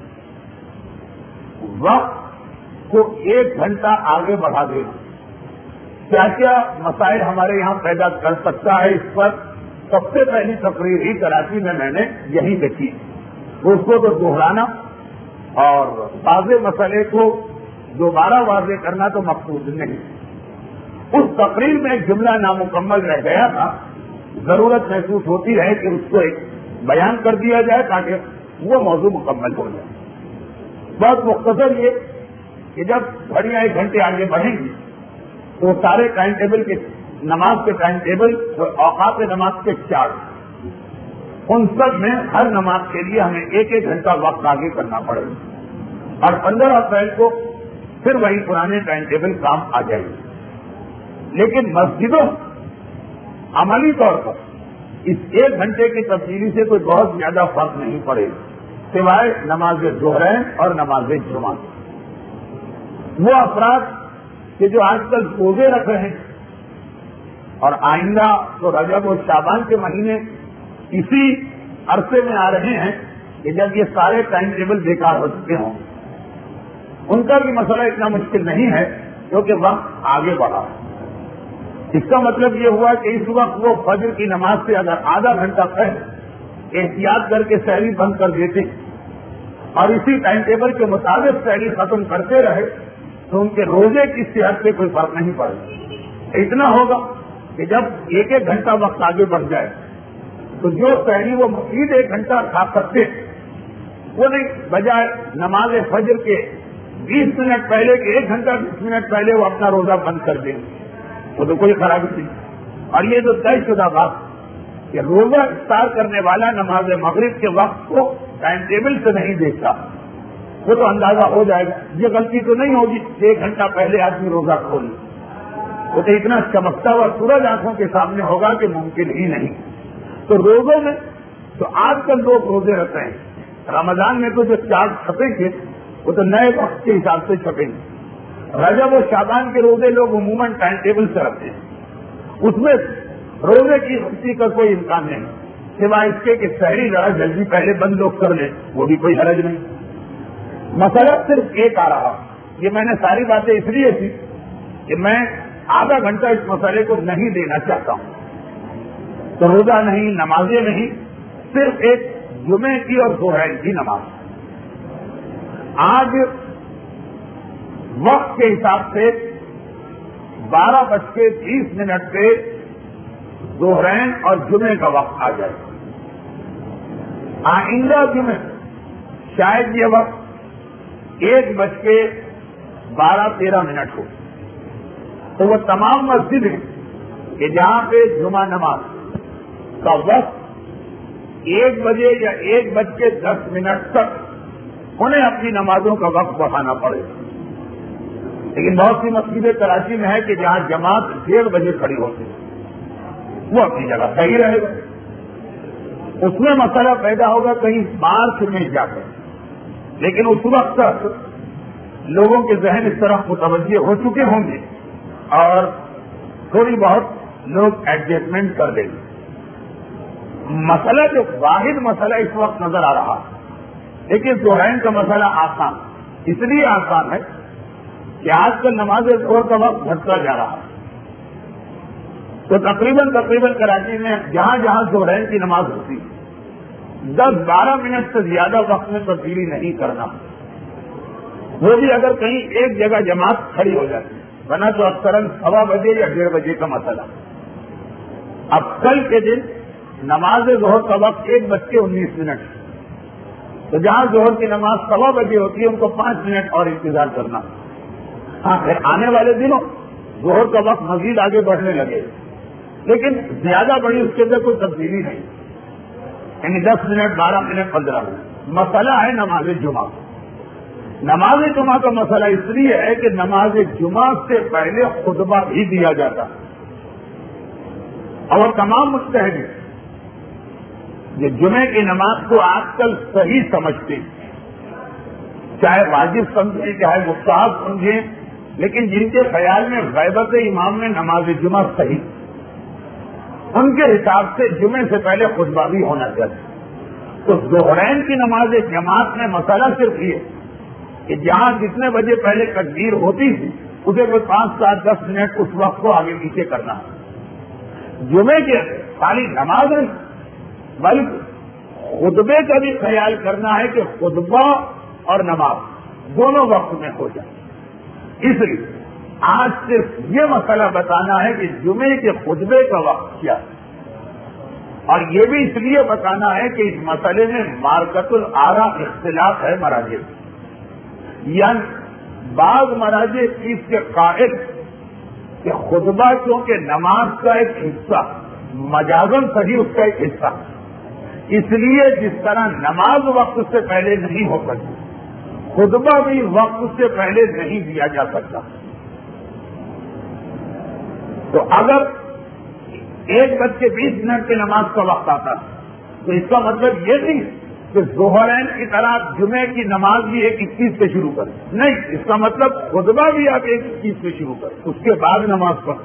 وقت کو ایک گھنٹہ آگے بڑھا دے کیا کیا مسائل ہمارے یہاں پیدا کر سکتا ہے. اس پر سب سے پہلی تقریر ہی کراچی میں میں نے یہی دیکھی. اس کو تو دہرانا اور واضح مسئلے کو دوبارہ واضح کرنا تو مقصود نہیں. اس تقریر میں ایک جملہ نامکمل رہ گیا تھا، ضرورت محسوس ہوتی ہے کہ اس کو ایک بیان کر دیا جائے تاکہ وہ موضوع مکمل ہو جائے. بہت مختصر یہ کہ جب گھڑیاں ایک گھنٹے آگے بڑھیں گی تو سارے ٹائم ٹیبل کے نماز کے ٹائم ٹیبل اور اوقات نماز کے چارٹ، ان سب میں ہر نماز کے لیے ہمیں ایک ایک گھنٹہ وقت آگے کرنا پڑے گا. اور پندرہ اپریل کو پھر وہی پرانے ٹائم ٹیبل کام آ جائے گی. لیکن مسجدوں عملی طور پر اس ایک گھنٹے کی تبدیلی سے کوئی بہت زیادہ فرق نہیں پڑے گا سوائے نماز ظہرین اور نماز جمعہ. وہ افراد کہ جو آج کل روزے رکھ رہے ہیں اور آئندہ تو رجب اور شعبان کے مہینے اسی عرصے میں آ رہے ہیں کہ جب یہ سارے ٹائم ٹیبل بیکار ہو چکے ہوں، ان کا بھی مسئلہ اتنا مشکل نہیں ہے کیونکہ وقت آگے بڑھا. اس کا مطلب یہ ہوا کہ اس وقت وہ فجر کی نماز سے اگر آدھا گھنٹہ پہلے احتیاط کر کے سحری بند کر دیتے اور اسی ٹائم ٹیبل کے مطابق سحری ختم کرتے رہے تو ان کے روزے کی صحت پہ کوئی فرق نہیں پڑے. اتنا ہوگا کہ جب ایک ایک گھنٹہ وقت آگے بڑھ جائے تو جو سحری وہ مزید ایک گھنٹہ کھا سکتے وہ نہیں, بجائے نماز فجر کے بیس منٹ پہلے کہ ایک گھنٹہ بیس منٹ پہلے وہ اپنا روزہ بند کر دیں وہ تو کوئی خرابی نہیں. اور یہ جو طے شدہ بات کہ روزہ افطار کرنے والا نماز مغرب کے وقت کو ٹائم ٹیبل سے نہیں دیکھتا وہ تو اندازہ ہو جائے گا. یہ غلطی تو نہیں ہوگی کہ ایک گھنٹہ پہلے آدمی روزہ کھولے, وہ تو اتنا چمکتا ہوا سورج آنکھوں کے سامنے ہوگا کہ ممکن ہی نہیں. تو روزوں میں تو آج کل لوگ روزے رکھتے ہیں. رمضان میں تو جو چارٹ چھپیں گے وہ تو نئے وقت کے حساب سے چھپیں گے. رجب و شعبان کے روزے لوگ عموماً ٹائم ٹیبل سے رکھتے ہیں, اس میں روزے کی غلطی کا کوئی امکان نہیں سوائے اس کے کہ سحری ذرا جلدی پہلے بند لوگ کر لیں, وہ بھی کوئی حرج نہیں. مسئلہ صرف ایک آ رہا, یہ میں نے ساری باتیں اس لیے تھی کہ میں آدھا گھنٹہ اس مسئلے کو نہیں دینا چاہتا ہوں. تو روزہ نہیں, نمازیں نہیں, صرف ایک جمعے کی اور ظہرین کی نماز. آج وقت کے حساب سے بارہ بج کے تیس منٹ پہ ظہرین اور جمعے کا وقت آ جائے. آئندہ جمعے شاید یہ وقت ایک بج کے بارہ تیرہ منٹ ہو تو وہ تمام مسجدیں کہ جہاں پہ جمعہ نماز کا وقت ایک بجے یا ایک بج کے دس منٹ تک انہیں اپنی نمازوں کا وقت بڑھانا پڑے. لیکن بہت سی مسجدیں کراچی میں ہے کہ جہاں جماعت ڈیڑھ بجے کھڑی ہوتی ہے, وہ اپنی جگہ صحیح رہے گا. اس میں مسئلہ پیدا ہوگا کہیں مارچ میں جا کر, لیکن اس وقت تک لوگوں کے ذہن اس طرح متوجہ ہو چکے ہوں گے اور تھوڑی بہت لوگ ایڈجسٹمنٹ کر دیں گے. مسئلہ جو واحد مسئلہ اس وقت نظر آ رہا لیکن ظہرین کا مسئلہ آسان اس لیے آسان ہے کہ آج کل نماز ظہر کا وقت گھٹتا جا رہا ہے. تو تقریباً تقریباً کراچی میں جہاں جہاں ظہرین کی نماز ہوتی دس بارہ منٹ سے زیادہ وقت میں تبدیلی نہیں کرنا, وہ بھی اگر کہیں ایک جگہ جماعت کھڑی ہو جاتی بنا تو اکثراً سوا بجے یا ڈیڑھ بجے کا مسئلہ. اب کل کے دن نماز ظہر کا وقت ایک بج کے انیس منٹ تو جہاں ظہر کی نماز سوا بجے ہوتی ہے ان کو پانچ منٹ اور انتظار کرنا. ہاں پھر آنے والے دنوں ظہر کا وقت مزید آگے بڑھنے لگے لیکن زیادہ بڑی اس کے اندر کوئی تبدیلی نہیں, یعنی دس منٹ بارہ منٹ پندرہ منٹ. مسئلہ ہے نماز جمعہ. نماز جمعہ کا مسئلہ اس لیے ہے کہ نماز جمعہ سے پہلے خطبہ بھی دیا جاتا اور تمام مجتہد جو جمعے کی نماز کو آج کل صحیح سمجھتے چاہے واجب سمجھیں چاہے مستحب سمجھیں, لیکن جن کے خیال میں غیبت امام میں نماز جمعہ صحیح, ان کے حساب سے جمعے سے پہلے خطبہ بھی ہونا چاہیے. تو ظہرین کی نماز جماعت میں مسئلہ صرف یہ کہ جہاں جتنے بجے پہلے تکبیر ہوتی تھی اسے کوئی پانچ سات دس منٹ اس وقت کو آگے پیچھے کرنا. جمعے کے خالی نماز نہیں بلکہ خطبے کا بھی خیال کرنا ہے کہ خطبہ اور نماز دونوں وقت میں ہو جائے. اس لیے آج صرف یہ مسئلہ بتانا ہے کہ جمعے کے خطبے کا وقت کیا اور یہ بھی اس لیے بتانا ہے کہ اس مسئلے میں مارکت الآراء اختلاف ہے مراجع, یعنی بعض مراجع اس کے قائل کہ خطبہ چونکہ نماز کا ایک حصہ مجازن صحیح اس کا ایک حصہ, اس لیے جس طرح نماز وقت سے پہلے نہیں ہو سکتی خطبہ بھی وقت سے پہلے نہیں دیا جا سکتا. تو اگر ایک بج کے بیس منٹ کی نماز کا وقت آتا تو اس کا مطلب یہ نہیں کہ ظہرین کی طرح جمعے کی نماز بھی ایک اکیس سے شروع کریں, نہیں, اس کا مطلب خطبہ بھی آپ ایک اکیس سے شروع کریں اس کے بعد نماز پڑھیں.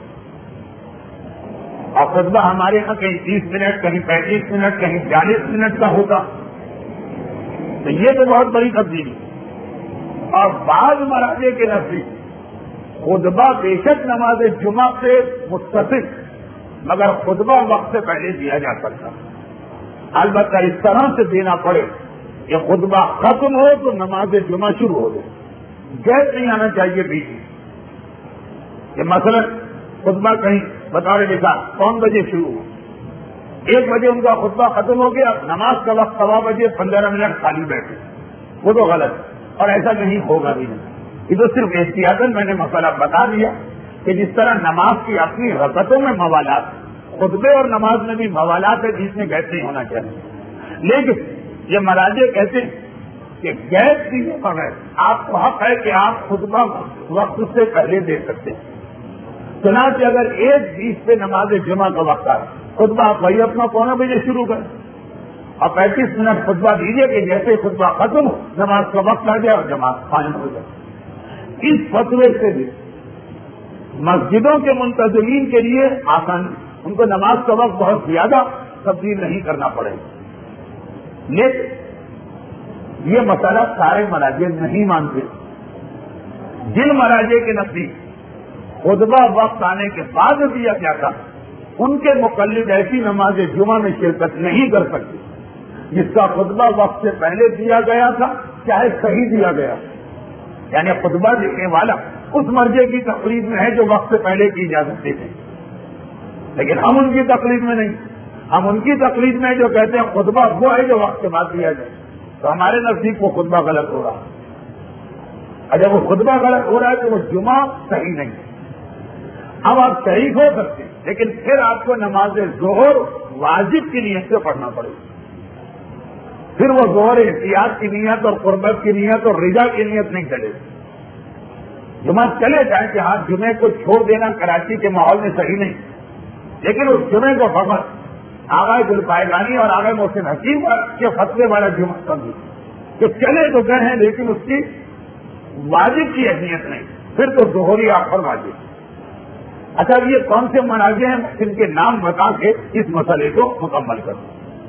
اور خطبہ ہمارے یہاں کہیں تیس منٹ کہیں پینتیس منٹ کہیں چالیس منٹ کا ہوتا تو یہ تو بہت بڑی تبدیلی. اور بعض مراجع کے نزدیک خطبہ بے شک نماز جمعہ سے متصل مگر خطبہ وقت سے پہلے دیا جا سکتا. البتہ اس طرح سے دینا پڑے کہ خطبہ ختم ہو تو نماز جمعہ شروع ہو جائے، گیپ نہیں آنا چاہیے بیچ میں. کہ مثلا خطبہ کہیں بطور مثال کون بجے شروع ہو، ایک بجے ان کا خطبہ ختم ہو گیا، نماز کا وقت سوا بجے پندرہ منٹ خالی بیٹھے، وہ تو غلط ہے اور ایسا نہیں ہوگا بھی نہیں. یہ تو صرف احتیاطاً میں نے مسئلہ بتا دیا کہ جس طرح نماز کی اپنی رکعتوں میں موالات، خطبے اور نماز میں بھی موالات ہے، جس میں گیپ نہیں ہونا چاہیے. لیکن یہ مراجع کہتے ہیں کہ گیپ دیے بغیر آپ کو حق ہے کہ آپ خطبہ وقت سے پہلے دے سکتے ہیں. چنانچہ اگر ایک بیس پہ نماز جمعہ کا وقت آئے، خطبہ آپ وہی اپنا پونا بجے شروع کریں اور پینتیس منٹ خطبہ دیجیے کہ جیسے خطبہ ختم ہو نماز کا وقت آ جائے اور جماعت فائنل ہو جائے. اس فتوے سے بھی مسجدوں کے منتظمین کے لیے آسان، ان کو نماز کا وقت بہت زیادہ تبدیل نہیں کرنا پڑے گا. لیکن یہ مسئلہ سارے مراجع نہیں مانتے. جن مراجع کے نزدیک خطبہ وقت آنے کے بعد دیا گیا تھا ان کے مقلد ایسی نماز جمعہ میں شرکت نہیں کر سکتے جس کا خطبہ وقت سے پہلے دیا گیا تھا چاہے صحیح دیا گیا. یعنی خطبہ دینے والا اس مرجع کی تقلید میں ہے جو وقت سے پہلے کی اجازت دیتے ہیں، لیکن ہم ان کی تقلید میں نہیں. ہم ان کی تقلید میں جو کہتے ہیں خطبہ وہ ہے جو وقت کے بعد دیا جائے، تو ہمارے نزدیک وہ خطبہ غلط ہو رہا ہے. اور جب وہ خطبہ غلط ہو رہا ہے تو وہ جمعہ صحیح نہیں. اب آپ صحیح ہو سکتے ہیں لیکن پھر آپ کو نماز ظہر واجب کی نیت سے پڑھنا پڑے گا. پھر وہ ظہر احتیاط کی نیت اور قربت کی نیت اور رضا کی نیت نہیں چلے گی. جمعہ چلے جائے کہ ہاں جمعے کو چھوڑ دینا کراچی کے ماحول میں صحیح نہیں، لیکن اس جمعے کو فقط آغا گلپائگانی اور آغا محسن حکیم کے فتوے والا جمعہ سمجھے کہ چلے تو گئے ہیں لیکن اس کی واجب کی اہمیت نہیں، پھر تو ظہری آخر واجب. اچھا یہ کون سے مراجع ہیں جن کے نام بتا کے اس مسئلے کو مکمل کروں.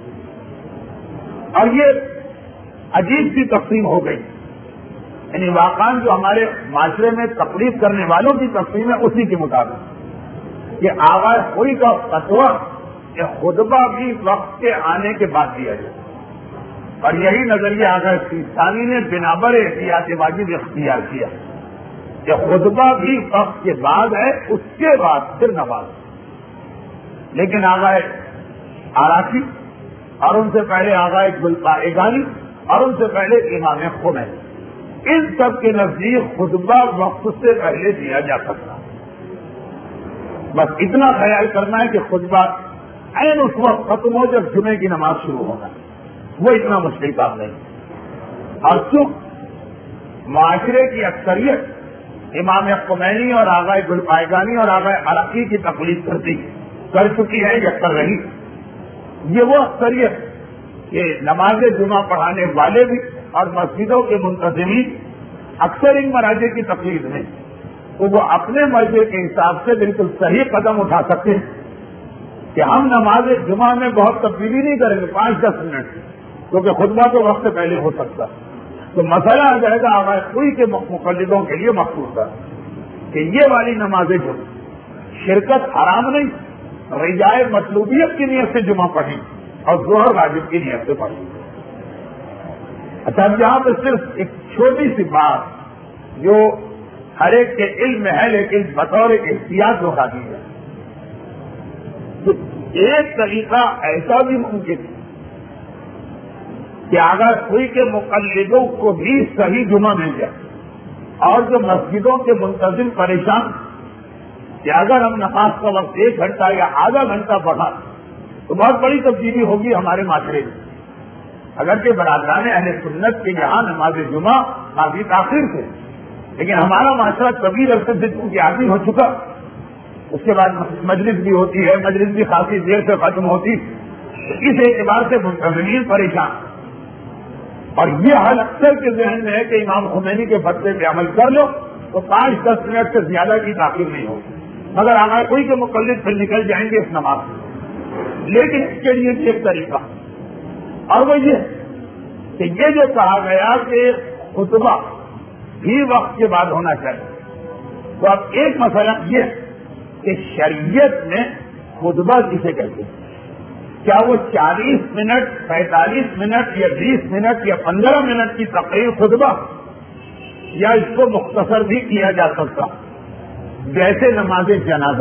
اور یہ عجیب سی تقسیم ہو گئی، یعنی واقعان جو ہمارے معاشرے میں تقریب کرنے والوں کی تقسیم ہے اسی کے مطابق کہ آغاز کوئی کا فتویٰ کہ خطبہ بھی وقت کے آنے کے بعد دیا جائے، اور یہی نظریہ آغاز سیستانی نے بنابر احتیاط واجب اختیار کیا کہ خطبہ بھی وقت کے بعد ہے، اس کے بعد پھر نماز. لیکن آغاز آراکی اور ان سے پہلے آغاز گلپائگانی اور ان سے پہلے امام خمینی، ان سب کے نزدیک خطبہ وقت سے پہلے دیا جا سکتا. بس اتنا خیال کرنا ہے کہ خطبہ عین اس وقت ختم ہو جب جمعے کی نماز شروع ہونا، وہ اتنا مشکل کام نہیں. اور چونکہ معاشرے کی اکثریت امام خمینی اور آغاز گلپائگانی اور آغاز عراقی کی تقلید کرتی کر چکی ہے یا کر رہی، یہ وہ اکثریت کہ نماز جمعہ پڑھانے والے بھی اور مسجدوں کے منتظمین اکثر ان مراجع کی تقلید میں، تو وہ اپنے مرجع کے حساب سے بالکل صحیح قدم اٹھا سکتے ہیں کہ ہم نماز جمعہ میں بہت تبدیلی نہیں کریں گے، پانچ دس منٹ، کیونکہ خطبہ تو وقت سے پہلے ہو سکتا. تو مسئلہ آ جائے گا آغاز کوئی کے مقلدوں کے لیے مخصوص ہے کہ یہ والی نمازیں جو شرکت حرام نہیں، رجائے مطلوبیت کی نیت سے جمعہ پڑھیں اور ظہر واجب کی نیت سے پڑھیں. اچھا اب یہاں پہ صرف ایک چھوٹی سی بات جو ہر ایک کے علم میں ہے لیکن بطور احتیاط دکھا دی ہے، تو ایک طریقہ ایسا بھی ممکن ہے کہ اگر کوئی کے مقلدوں کو بھی صحیح جمعہ مل جائے اور جو مسجدوں کے منتظم پریشان کہ اگر ہم نماز کا وقت ایک گھنٹہ یا آدھا گھنٹہ پڑھا تو بہت بڑی تبدیلی ہوگی ہمارے معاشرے میں. اگرچہ برادران اہل سنت کے یہاں نماز جمعہ کافی تاخیر سے، لیکن ہمارا معاشرہ طویل عرصے سے چونکہ عادی ہو چکا، اس کے بعد مجلس بھی ہوتی ہے، مجلس بھی کافی دیر سے ختم ہوتی، اس اعتبار سے منتظمین پریشان. اور یہ حال اکثر کے ذہن میں ہے کہ امام خمینی کے فتوے پہ عمل کر لو تو پانچ دس منٹ سے زیادہ کی تاخیر نہیں ہوگی، مگر آگاہ کوئی کے مقلد پھر نکل جائیں گے اس نماز میں. لیکن اس کے لیے ایک طریقہ اور وہ یہ کہ یہ جو کہا گیا کہ خطبہ بھی وقت کے بعد ہونا چاہیے، تو اب ایک مسئلہ یہ کہ شریعت میں خطبہ کسے کہتے ہیں. کیا وہ چالیس منٹ پینتالیس منٹ یا بیس منٹ یا پندرہ منٹ کی تقریر خطبہ، یا اس کو مختصر بھی کیا جا سکتا جیسے نماز جنازہ؟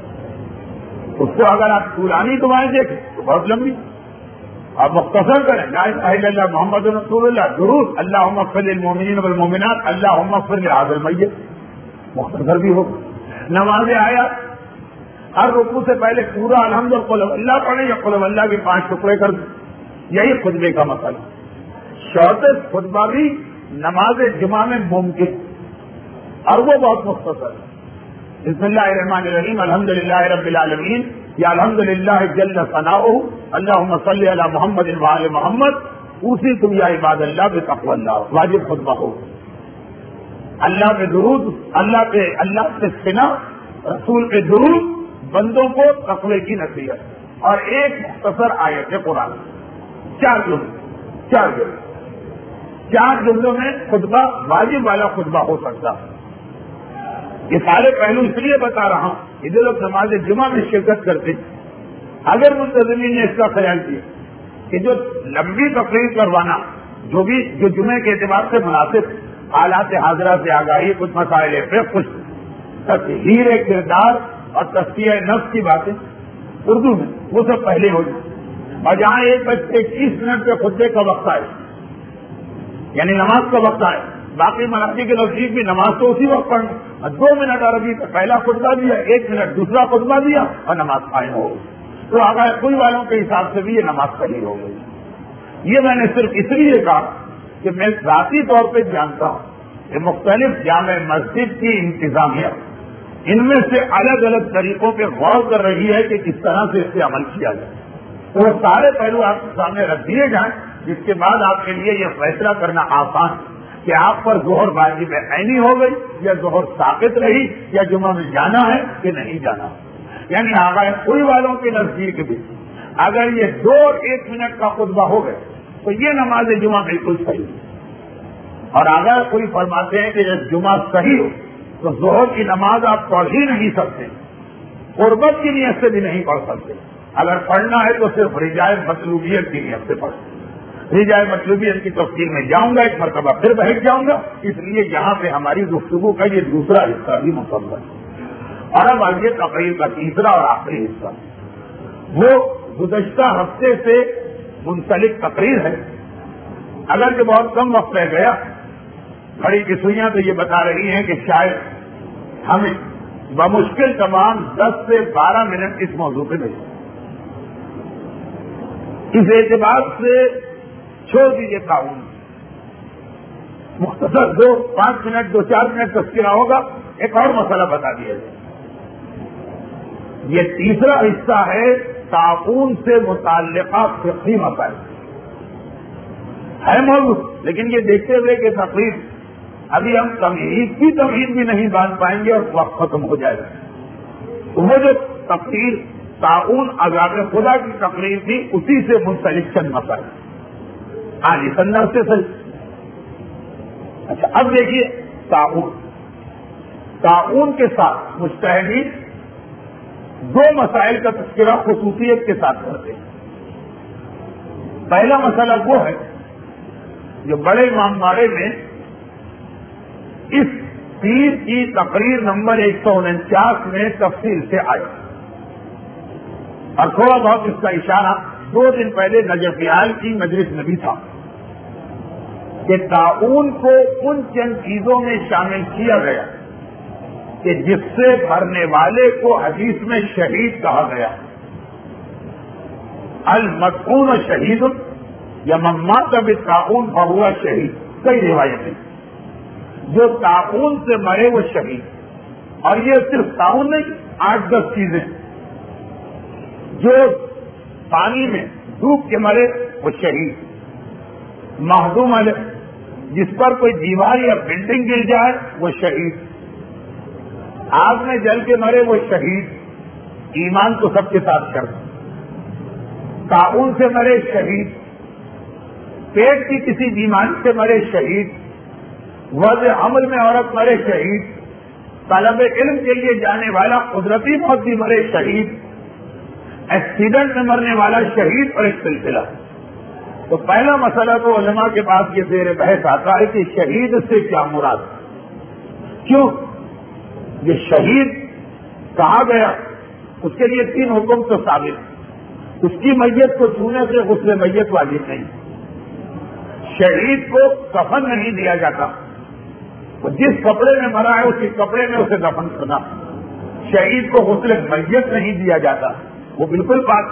اس کو اگر آپ پرانی دعائیں دیکھیں تو بہت لمبی، آپ مختصر کریں لا الہ الا اللہ محمد رسول اللہ درود اللہم اغفر للمؤمنین والمؤمنات اللہم اغفر لهذا المیت، مختصر بھی ہوگا۔ نماز آیات ہر رکوع سے پہلے پورا الحمد اور قل اللہ پڑھیں یا قل اللہ کے پانچ ٹکڑے کر دیں، یہی خطبے کا مسئلہ۔ شرط خطبہ بھی نماز جمعہ میں ممکن، اور وہ بہت مختصر ہے۔ بسم اللہ الرحمن الرحیم الحمد للہ رب العالمین یا الحمد للہ جل ثناؤہ اللہم صلی علی محمد وآل محمد اوصیکم یا عباد اللہ بتقوی اللہ، واجب خطبہ ہو۔ اللہ پہ درود، اللہ پہ اللہ سے ثنا، رسول پہ درود، بندوں کو تقوی کی نصیحت، اور ایک مختصر آیت قرآن، چار جملے چار جملے چار جملوں میں خطبہ واجب والا خطبہ ہو سکتا ہے۔ یہ سارے پہلو اس لیے بتا رہا ہوں کہ جو لوگ نماز جمعہ میں شرکت کرتے اگر منتظمین نے اس کا خیال کیا کہ جو لمبی تقریر کروانا جو بھی جو جمعے کے اعتبار سے مناسب حالات حاضرہ سے آگاہی، کچھ مسائل پہ کچھ تطہیر کردار اور تزکیہ نفس کی باتیں اردو میں، وہ سب پہلے ہو جائے، اور جہاں ایک بج کے اکیس منٹ پہ خطبے کا وقت آئے یعنی نماز کا وقت آئے، باقی منافی کے نزدیک بھی نماز تو اسی وقت پڑھنا، اور دو منٹ عربی کا پہلا خطبہ دیا، ایک منٹ دوسرا خطبہ دیا اور نماز قائم ہو گئی، تو اگر کوئی والوں کے حساب سے بھی یہ نماز صحیح ہو گئی۔ یہ میں نے صرف اس لیے کہا کہ میں ذاتی طور پہ جانتا ہوں کہ مختلف جامع مسجد کی انتظامیہ ان میں سے الگ الگ طریقوں پہ غور کر رہی ہے کہ کس طرح سے اس پہ عمل کیا جائے، تو وہ سارے پہلو آپ کے سامنے رکھ دیے جائیں، جس کے بعد آپ کے لیے یہ فیصلہ کرنا آسان کہ آپ پر ظہر واجب عینی ہو گئی یا ظہر ثابت رہی یا جمعہ میں جانا ہے کہ نہیں جانا۔ یعنی آگاہ کوئی والوں کے نزدیک بھی اگر یہ دو اور ایک منٹ کا خطبہ ہو گئے تو یہ نماز جمعہ بالکل صحیح ہے، اور اگر کوئی فرماتے ہیں کہ جب جمعہ صحیح ہو تو ظہر کی نماز آپ پڑھ ہی نہیں سکتے، قربت کی نیت سے بھی نہیں پڑھ سکتے، اگر پڑھنا ہے تو صرف رجائے مطلوبیت کی نیت سے پڑھیں۔ رجائے مطلوبیت کی تفصیل میں جاؤں گا، ایک مرتبہ پھر بیٹھ جاؤں گا، اس لیے یہاں پہ ہماری گفتگو کا یہ دوسرا حصہ بھی مکمل ہے۔ اور اب آگے تقریر کا تیسرا اور آخری حصہ، وہ گزشتہ ہفتے سے منسلک تقریر ہے، اگرچہ بہت کم وقت رہ گیا، گھڑی کی سوئیاں تو یہ بتا رہی ہیں کہ شاید ہمیں بمشکل تمام دس سے بارہ منٹ اس موضوع پہ ملے، اس اعتبار سے چھوڑ دیجیے تعاون، مختصر دو پانچ منٹ دو چار منٹ تذکرہ ہوگا، ایک اور مسئلہ بتا دیا جائے۔ یہ تیسرا حصہ ہے تعاون سے متعلقہ فقہی مسائل، ہے موضوع، لیکن یہ دیکھتے ہوئے کہ تقریر ابھی ہم تمہید کی تمہید بھی نہیں باندھ پائیں گے اور وقت ختم ہو جائے گا، وہ جو تقریر تعاون عذاب خدا کی تقریر تھی اسی سے منسلک چند مسائل آج اس اندر سے صحیح۔ اچھا اب دیکھیے تعاون تعاون کے ساتھ مجتہدین دو مسائل کا تذکرہ خصوصیت کے ساتھ کرتے ہیں۔ پہلا مسئلہ وہ ہے جو بڑے امام مارے میں اس پیر کی تقریر نمبر ایک سو انچاس میں تفصیل سے آئی، اور تھوڑا بہت اس کا اشارہ دو دن پہلے نجفیال کی مجلس میں بھی تھا کہ تعاون کو ان چند چیزوں میں شامل کیا گیا کہ جس سے بھرنے والے کو حدیث میں شہید کہا گیا، المدعون شہید یا من مات بالطاعون فہو شہید، کئی روایتیں، جو تعاون سے مرے وہ شہید، اور یہ صرف تعاون نہیں، آٹھ دس چیزیں، جو پانی میں ڈوب کے مرے وہ شہید، مہدوم علیہ جس پر کوئی دیوار یا بلڈنگ گر جائے وہ شہید، آگ میں جل کے مرے وہ شہید، ایمان تو سب کے ساتھ کر، تعاون سے مرے شہید، پیٹ کی کسی بیماری سے مرے شہید، وضع عمل میں عورت مرے شہید، طلب علم کے لیے جانے والا قدرتی موت بھی مرے شہید، ایکسیڈنٹ میں مرنے والا شہید اور ایک سلسلہ. تو پہلا مسئلہ تو علماء کے پاس یہ زیر بحث آتا ہے کہ شہید سے کیا مراد. کیوں یہ شہید کہا گیا؟ اس کے لیے تین حکم تو ثابت. اس کی میت کو چھونے سے غسل میت واجب نہیں. شہید کو کفن نہیں دیا جاتا. وہ جس کپڑے میں مرا ہے اسی کپڑے میں اسے دفن کرنا. شہید کو غسل میت نہیں دیا جاتا. وہ بالکل بات.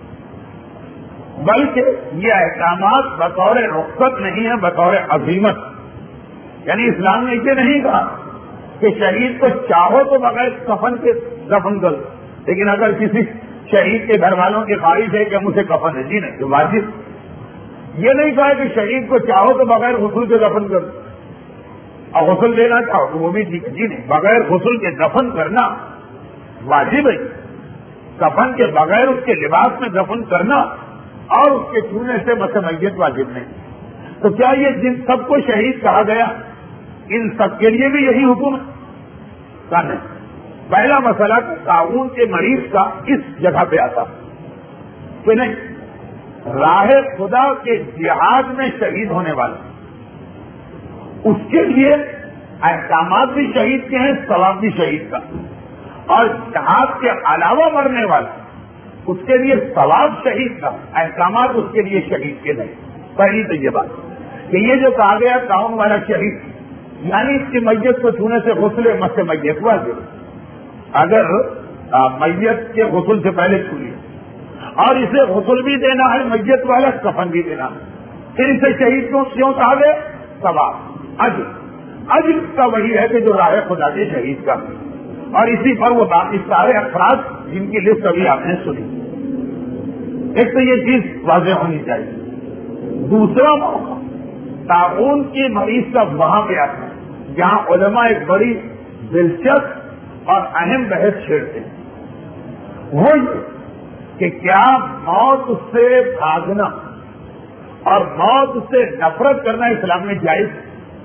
بلکہ یہ احکامات بطور رخصت نہیں ہے، بطور عزیمت. یعنی اسلام نے یہ نہیں کہا کہ شہید کو چاہو تو بغیر کفن کے دفن کرو، لیکن اگر کسی شہید کے گھر والوں کی خواہش ہے کہ ہم اسے کفن ہے، جی نہیں تو واجب. یہ نہیں کہا کہ شہید کو چاہو تو بغیر غسل کے دفن کرو، اور غسل دینا چاہو تو وہ بھی ٹھیک ہے، جی نہیں. بغیر غسل کے دفن کرنا واجب ہے. کفن کے بغیر اس کے لباس میں دفن کرنا اور اس کے چھونے سے مس میت واجب نہیں. تو کیا یہ جن سب کو شہید کہا گیا ان سب کے لیے بھی یہی حکم کا نہیں؟ پہلا مسئلہ کہ طاعون کے مریض کا اس جگہ پہ آتا کہ نہیں. راہ خدا کے جہاد میں شہید ہونے والا اس کے لیے احکامات بھی شہید کے ہیں، ثواب بھی شہید کا. اور جہاد کے علاوہ مرنے والا اس کے لیے ثواب شہید کا، احکامات اس کے لیے شہید کے نہیں. پہلی تو یہ بات کہ یہ جو کہا گیا طاعون والا شہید، یعنی اس کی میت کو چھونے سے غسل مس میت واجب. اگر میت کے غسل سے پہلے چھو لیا اور اسے غسل بھی دینا ہے، میت والا کفن بھی دینا ہے، پھر اسے شہید کو کیوں کہا گیا؟ ثواب اجر. اجر کا وہی ہے کہ جو راہ خدا کے شہید کا. اور اسی پر وہ باقی سارے افراد جن کی لسٹ ابھی آپ نے سنی. ایک تو یہ چیز واضح ہونی چاہیے. دوسرا موقع طاعون کی مریض کا وہاں پہ آتا ہے جہاں علماء ایک بڑی دلچسپ اور اہم بحث چھیڑتے ہیں. وہ یہ کہ کیا موت سے بھاگنا اور موت سے نفرت کرنا اسلام میں جائز ہے؟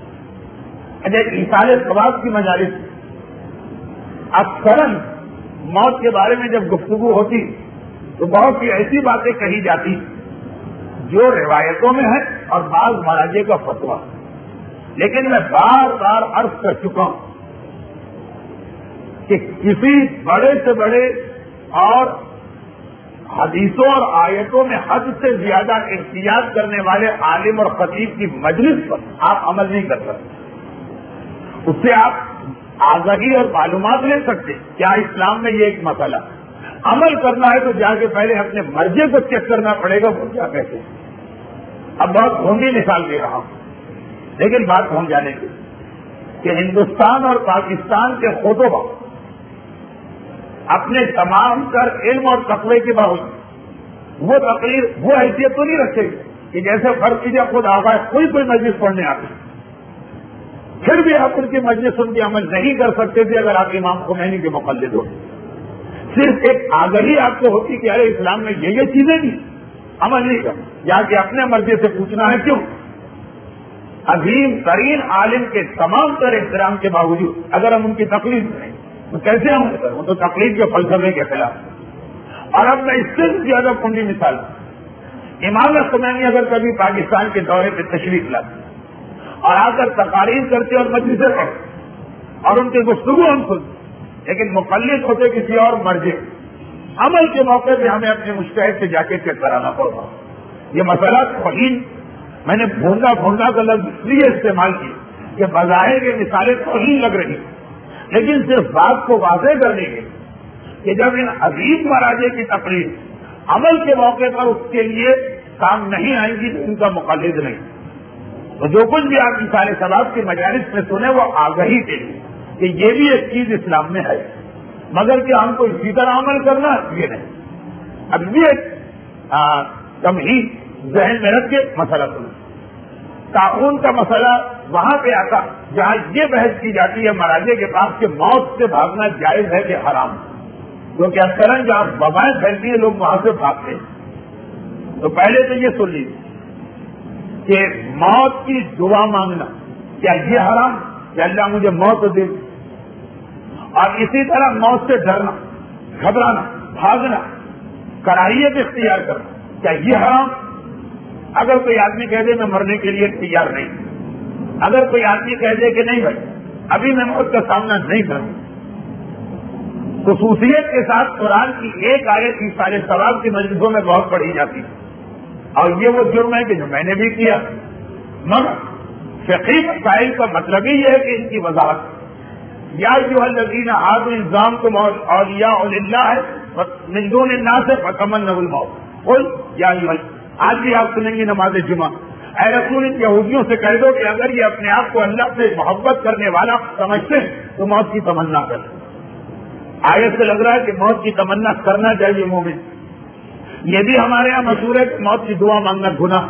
ایصال ثواب کی مجالس اکثر موت کے بارے میں جب گفتگو ہوتی تو بہت سی ایسی باتیں کہی جاتی جو روایتوں میں ہے اور بعض مراجع کا فتویٰ. لیکن میں بار بار عرض کر چکا ہوں کہ کسی بڑے سے بڑے اور حدیثوں اور آیتوں میں حد سے زیادہ احتیاط کرنے والے عالم اور خطیب کی مجلس پر آپ عمل نہیں کر سکتے. اس سے آپ آگاہی اور معلومات لے سکتے. کیا اسلام میں یہ ایک مسئلہ عمل کرنا ہے تو جا کے پہلے اپنے مرجع کو چیک کرنا پڑے گا وہ کیا کہتے ہیں. اب بہت گھونگی مثال دے رہا ہوں لیکن بات پہنچ جانے کی کہ ہندوستان اور پاکستان کے خطبہ اپنے تمام تر علم اور تقوی کے باوجود وہ تقریر وہ حیثیت تو نہیں رکھے گی کہ جیسے فرض کیجیے خود آگاہ کوئی کوئی مجلس پڑھنے آتے پھر بھی آپ ان کی مجلس ان کی عمل نہیں کر سکتے تھے اگر آپ امام خمینی کے مقلد ہو. صرف ایک آگاہی آپ کو ہوتی کہ ارے اسلام میں یہ یہ چیزیں نہیں عمل نہیں کر یا کہ اپنے مرضی سے پوچھنا ہے کیوں. عظیم ترین عالم کے تمام تر احترام کے باوجود اگر ہم ان کی تقلید کریں تو کیسے ہم کریں؟ وہ تو تقلید کے فلسفے کے خلاف. اور اب میں اس سے زیادہ کنڈی مثال امام خمینی اگر کبھی پاکستان کے دورے پہ تشریف لاتے اور آ کر تقاریر کرتے اور مجلسیں پڑھتے اور ان کی گفتگو ہم سنتے لیکن مقلد ہوتے کسی اور مرجع عمل کے موقع پہ ہمیں اپنے مجتہد سے جا کے چیک کرانا پڑتا. یہ مسئلہ توہین میں نے بھونڈا بھونڈا کا لفظ اس لیے استعمال کی کہ بظاہر یہ مثالیں توہین لگ رہی لیکن صرف بات کو واضح کرنے کے کہ جب ان عظیم مراجع کی تقریر عمل کے موقع پر اس کے لیے کام نہیں آئیں گی تو ان کا مقلد نہیں. تو جو کچھ بھی آپ مثال ثواب کی مجالس میں سنیں وہ آگاہی کے لیے کہ یہ بھی ایک چیز اسلام میں ہے مگر کہ ہم کو اسی طرح عمل کرنا یہ نہیں. اب بھی ایک تمہید ذہن میں رکھ کے مسئلہ سنیں. طاعون کا مسئلہ وہاں پہ آتا جہاں یہ بحث کی جاتی ہے مراجع کے پاس کہ موت سے بھاگنا جائز ہے کہ حرام. کیونکہ اکثر جہاں وبائیں پھیلتی ہیں لوگ وہاں سے بھاگتے ہیں. تو پہلے تو یہ سن لیجیے کہ موت کی دعا مانگنا کیا یہ حرام کہ اللہ مجھے موت دے. اور اسی طرح موت سے ڈرنا گھبرانا بھاگنا کراہیت اختیار کرنا، کیا یہ حرام؟ اگر کوئی آدمی کہہ دے میں مرنے کے لیے تیار نہیں، اگر کوئی آدمی کہہ دے کہ نہیں بھائی ابھی میں موت کا سامنا نہیں کروں، خصوصیت کے ساتھ قرآن کی ایک آیت کی سارے ثواب کی مجلسوں میں بہت پڑھی جاتی ہے، اور یہ وہ جرم ہے کہ جو میں نے بھی کیا، مگر فقہی مسائل کا مطلب ہی یہ ہے کہ ان کی وضاحت یا ایھا الذین آمنوا ان زعمتم اولیاء للہ من دون الناس فتمنوا الموت قل یا ایھا، آج بھی آپ سنیں گے نماز جمعہ، اے رسول ان یہودیوں سے کہہ دو کہ اگر یہ اپنے آپ کو اللہ سے محبت کرنے والا سمجھتے ہیں تو موت کی تمنا کریں۔ آیت سے لگ رہا ہے کہ موت کی تمنا کرنا چاہیے مومن۔ یہ بھی ہمارے یہاں مشہور ہے کہ موت کی دعا مانگنا گناہ۔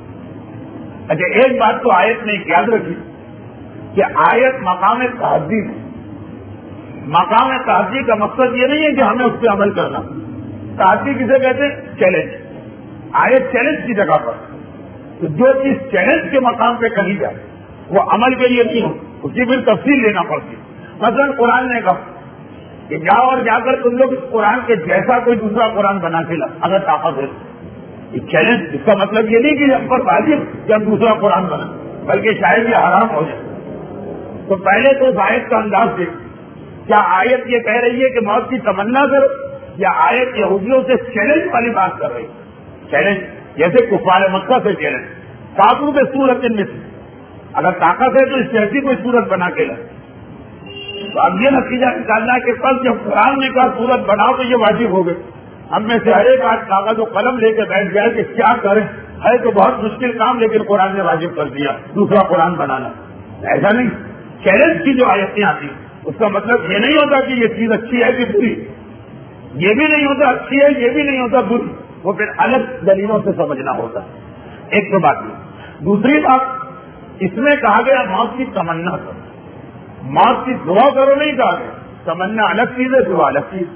اچھا ایک بات تو آیت نے یاد رکھی کہ آیت مقام تحدید ہے۔ مقام تحدید کا مقصد یہ نہیں ہے کہ ہمیں اس پہ عمل کرنا، تحدید کسے کہتے ہیں؟ چیلنج۔ آیت چیلنج کی جگہ پر، تو جو چیز چیلنج کے مقام پہ کہی جائے وہ عمل کے لیے نہیں ہو، اس کی پھر تفصیل لینا پڑتی۔ مثلا قرآن نے کہا کہ جاؤ اور جا کر تم لوگ اس قرآن کے جیسا کوئی دوسرا قرآن بنا کے لا اگر طاقت ہے۔ یہ چیلنج، اس کا مطلب یہ نہیں کہ ہم پر واجب کہ ہم دوسرا قرآن بنا، بلکہ شاید یہ حرام ہو جائے۔ تو پہلے تو اس آیت کا انداز دیکھ، کیا آیت یہ کہہ رہی ہے کہ موت کی تمنا کرو، یا آیت یہودیوں سے چیلنج والی بات کر رہی ہے؟ چیلنج جیسے کفار مکہ سے چیلنج، کافروں کے صورت میں سے اگر طاقت ہے تو اس سے ایسی کوئی صورت بنا کے لائے۔ تو اب یہ نتیجہ نکالنا کہ کل جب قرآن نے کہا صورت بناؤ تو یہ واجب ہو گئے۔ ہم میں سے ہر ایک آج کاغذ و قلم لے کے بیٹھ گیا کہ کیا کریں، ہے تو بہت مشکل کام لیکن قرآن نے واجب کر دیا دوسرا قرآن بنانا۔ ایسا نہیں، چیلنج کی جو آیتیں آتی اس کا مطلب یہ نہیں ہوتا کہ یہ چیز اچھی ہے کہ بری، یہ بھی نہیں ہوتا اچھی ہے، یہ بھی نہیں ہوتا بری، وہ پھر الگ دلیلوں سے سمجھنا ہوتا ہے۔ ایک تو بات یہ، دوسری بات اس میں کہا گیا موت کی تمنا کرو، موت کی دعا کرو نہیں کہا گیا، تمنا الگ چیز ہے، دعا الگ چیز۔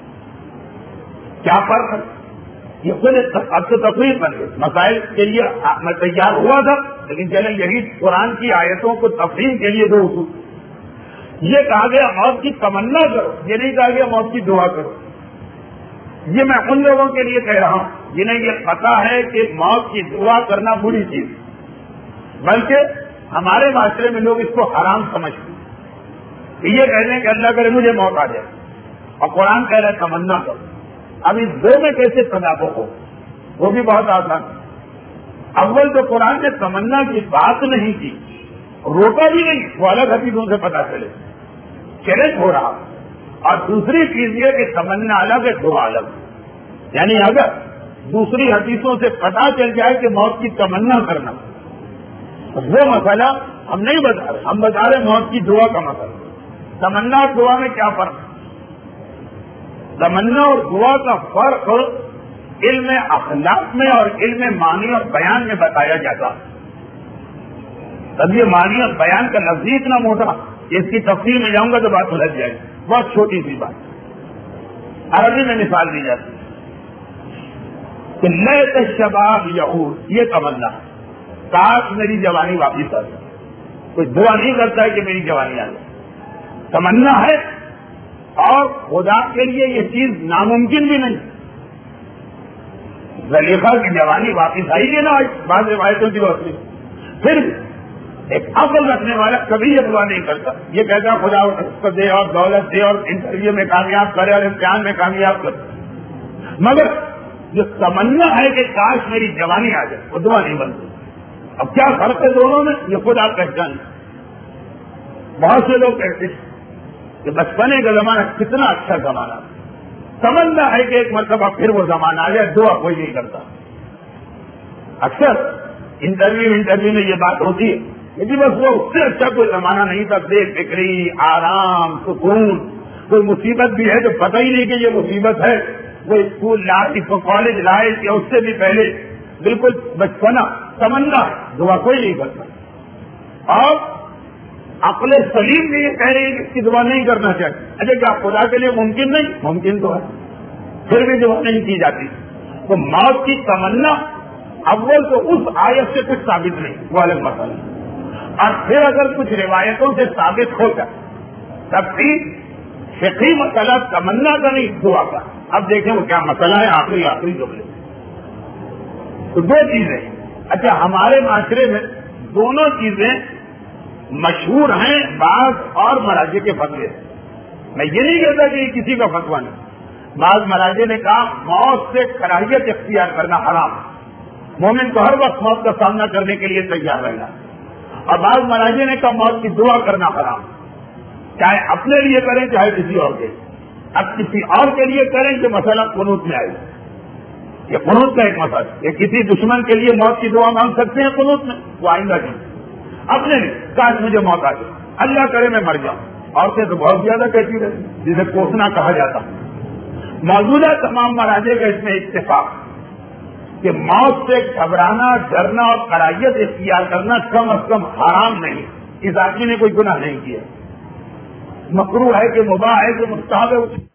کیا فرق ہے؟ یہ خود اب تو تقریر بن گئی، مسائل کے لیے میں تیار ہوا تھا لیکن چلیں یہی قرآن کی آیتوں کو تفہیم کے لیے دو اصول۔ یہ کہا گیا موت کی تمنا کرو، یہ نہیں کہا گیا موت کی دعا کرو۔ یہ میں ان لوگوں کے لیے کہہ رہا ہوں جنہیں یہ پتا ہے کہ موت کی دعا کرنا بری چیز، بلکہ ہمارے معاشرے میں لوگ اس کو حرام سمجھتے ہیں کہ یہ کہتے ہیں کہ اللہ کرے مجھے موت آ جائے، اور قرآن کہہ رہا ہے تمنا کرو۔ اب اس دو میں کیسے تدابق ہو، وہ بھی بہت آسان۔ اول تو قرآن نے تمنا کی بات نہیں کی، روکا بھی نہیں، وہ الگ حدیثوں سے پتا چلے، چیلنج ہو رہا۔ اور دوسری چیز یہ کہ تمنا الگ ہے، دعا الگ، یعنی اگر دوسری حدیثوں سے پتا چل جائے کہ موت کی تمنا کرنا، وہ مسئلہ ہم نہیں بتا رہے، ہم بتا رہے موت کی دعا کا مسئلہ۔ تمنا اور دعا میں کیا فرق ہے؟ تمنا اور دعا کا فرق علم اخلاق میں اور علم معنی اور بیان میں بتایا جاتا ہے۔ تب یہ معنی اور بیان کا لفظ اتنا موٹا، اس کی تفصیل میں جاؤں گا تو بات سمجھ جائے گی۔ بہت چھوٹی سی بات عربی میں مثال دی جاتی کہ لیت الشباب یعود، یہ تمنا ہے، کاش میری جوانی واپس آ جائے۔ کوئی دعا نہیں کرتا ہے کہ میری جوانی آ جائے، تمنا ہے، اور خدا کے لیے یہ چیز ناممکن بھی نہیں۔ زلیخا کی جوانی واپس آئی گی نا بعض روایتوں کی روشنی، پھر ایک عقل رکھنے والا کبھی یہ دعا نہیں کرتا، یہ کہتا خدا اس کو دے اور دولت دے اور انٹرویو میں کامیاب کرے اور امتحان میں کامیاب کرے، مگر جو تمنا ہے کہ کاش میری جوانی آ جائے وہ دعا نہیں بنتی۔ اب کیا فرق ہے دونوں میں؟ یہ خود آپ پہچان۔ بہت سے لوگ کہتے ہیں کہ بچپنے کا زمانہ کتنا اچھا زمانہ، تمنا ہے کہ ایک مرتبہ پھر وہ زمانہ آ جائے، دعا کوئی نہیں کرتا۔ اکثر انٹرویو انٹرویو میں یہ بات ہوتی ہے لیکن بس وہ اس سے اچھا کوئی زمانہ نہیں تھا، بے فکری، آرام، سکون، کوئی مصیبت بھی ہے تو پتہ ہی نہیں کہ یہ مصیبت ہے، کوئی اسکول لائف، کالج لائف یا اس سے بھی پہلے بالکل بچپنا، تمنا، دعا کوئی نہیں کرتا۔ اور عقل سلیم بھی یہ کہہ رہی ہے کہ اس کی دعا نہیں کرنا چاہیے۔ اچھا کیا خدا کے لیے ممکن نہیں؟ ممکن تو ہے، پھر بھی دعا نہیں کی جاتی۔ تو موت کی تمنا اول تو اس آیت سے کچھ ثابت نہیں، وہ الگ مسئلہ ہے، اور پھر اگر کچھ روایتوں سے ثابت ہو جائے تب بھی فقہی مسئلہ تمنا کا نہیں، دعا کا. اب دیکھیں وہ کیا مسئلہ ہے، آخری آخری جملے. تو دو چیزیں. اچھا ہمارے معاشرے میں دونوں چیزیں مشہور ہیں، بعض اور مراجع کے فتوے. میں یہ نہیں کہتا کہ یہ کسی کا فتویٰ نہیں. بعض مراجع نے کہا موت سے کراہیت اختیار کرنا حرام، مومن کو ہر وقت موت کا سامنا کرنے کے لیے تیار رہنا. اور بعض مراجع نے کہا موت کی دعا کرنا حرام، چاہے اپنے لیے کریں چاہے کسی اور کے. اب کسی اور کے لیے کریں جو مسئلہ قنوت میں آئے، یہ قنوت کا ایک مسئلہ. یہ کسی دشمن کے لیے موت کی دعا مانگ سکتے ہیں قنوت میں، وہ آئندہ کی. اپنے لیے کاش مجھے موت آ جائے، اللہ کرے میں مر جاؤں. عورتیں تو بہت زیادہ کہتی رہتی، جسے کوسنا کہا جاتا. موجودہ تمام مراجع کا اس میں اتفاق کہ موت سے گھبرانا، ڈرنا اور کراہیت اختیار کرنا کم از کم حرام نہیں. اس آدمی نے کوئی گناہ نہیں کیا. مکروہ ہے کہ مباح ہے کہ مستحب ہے.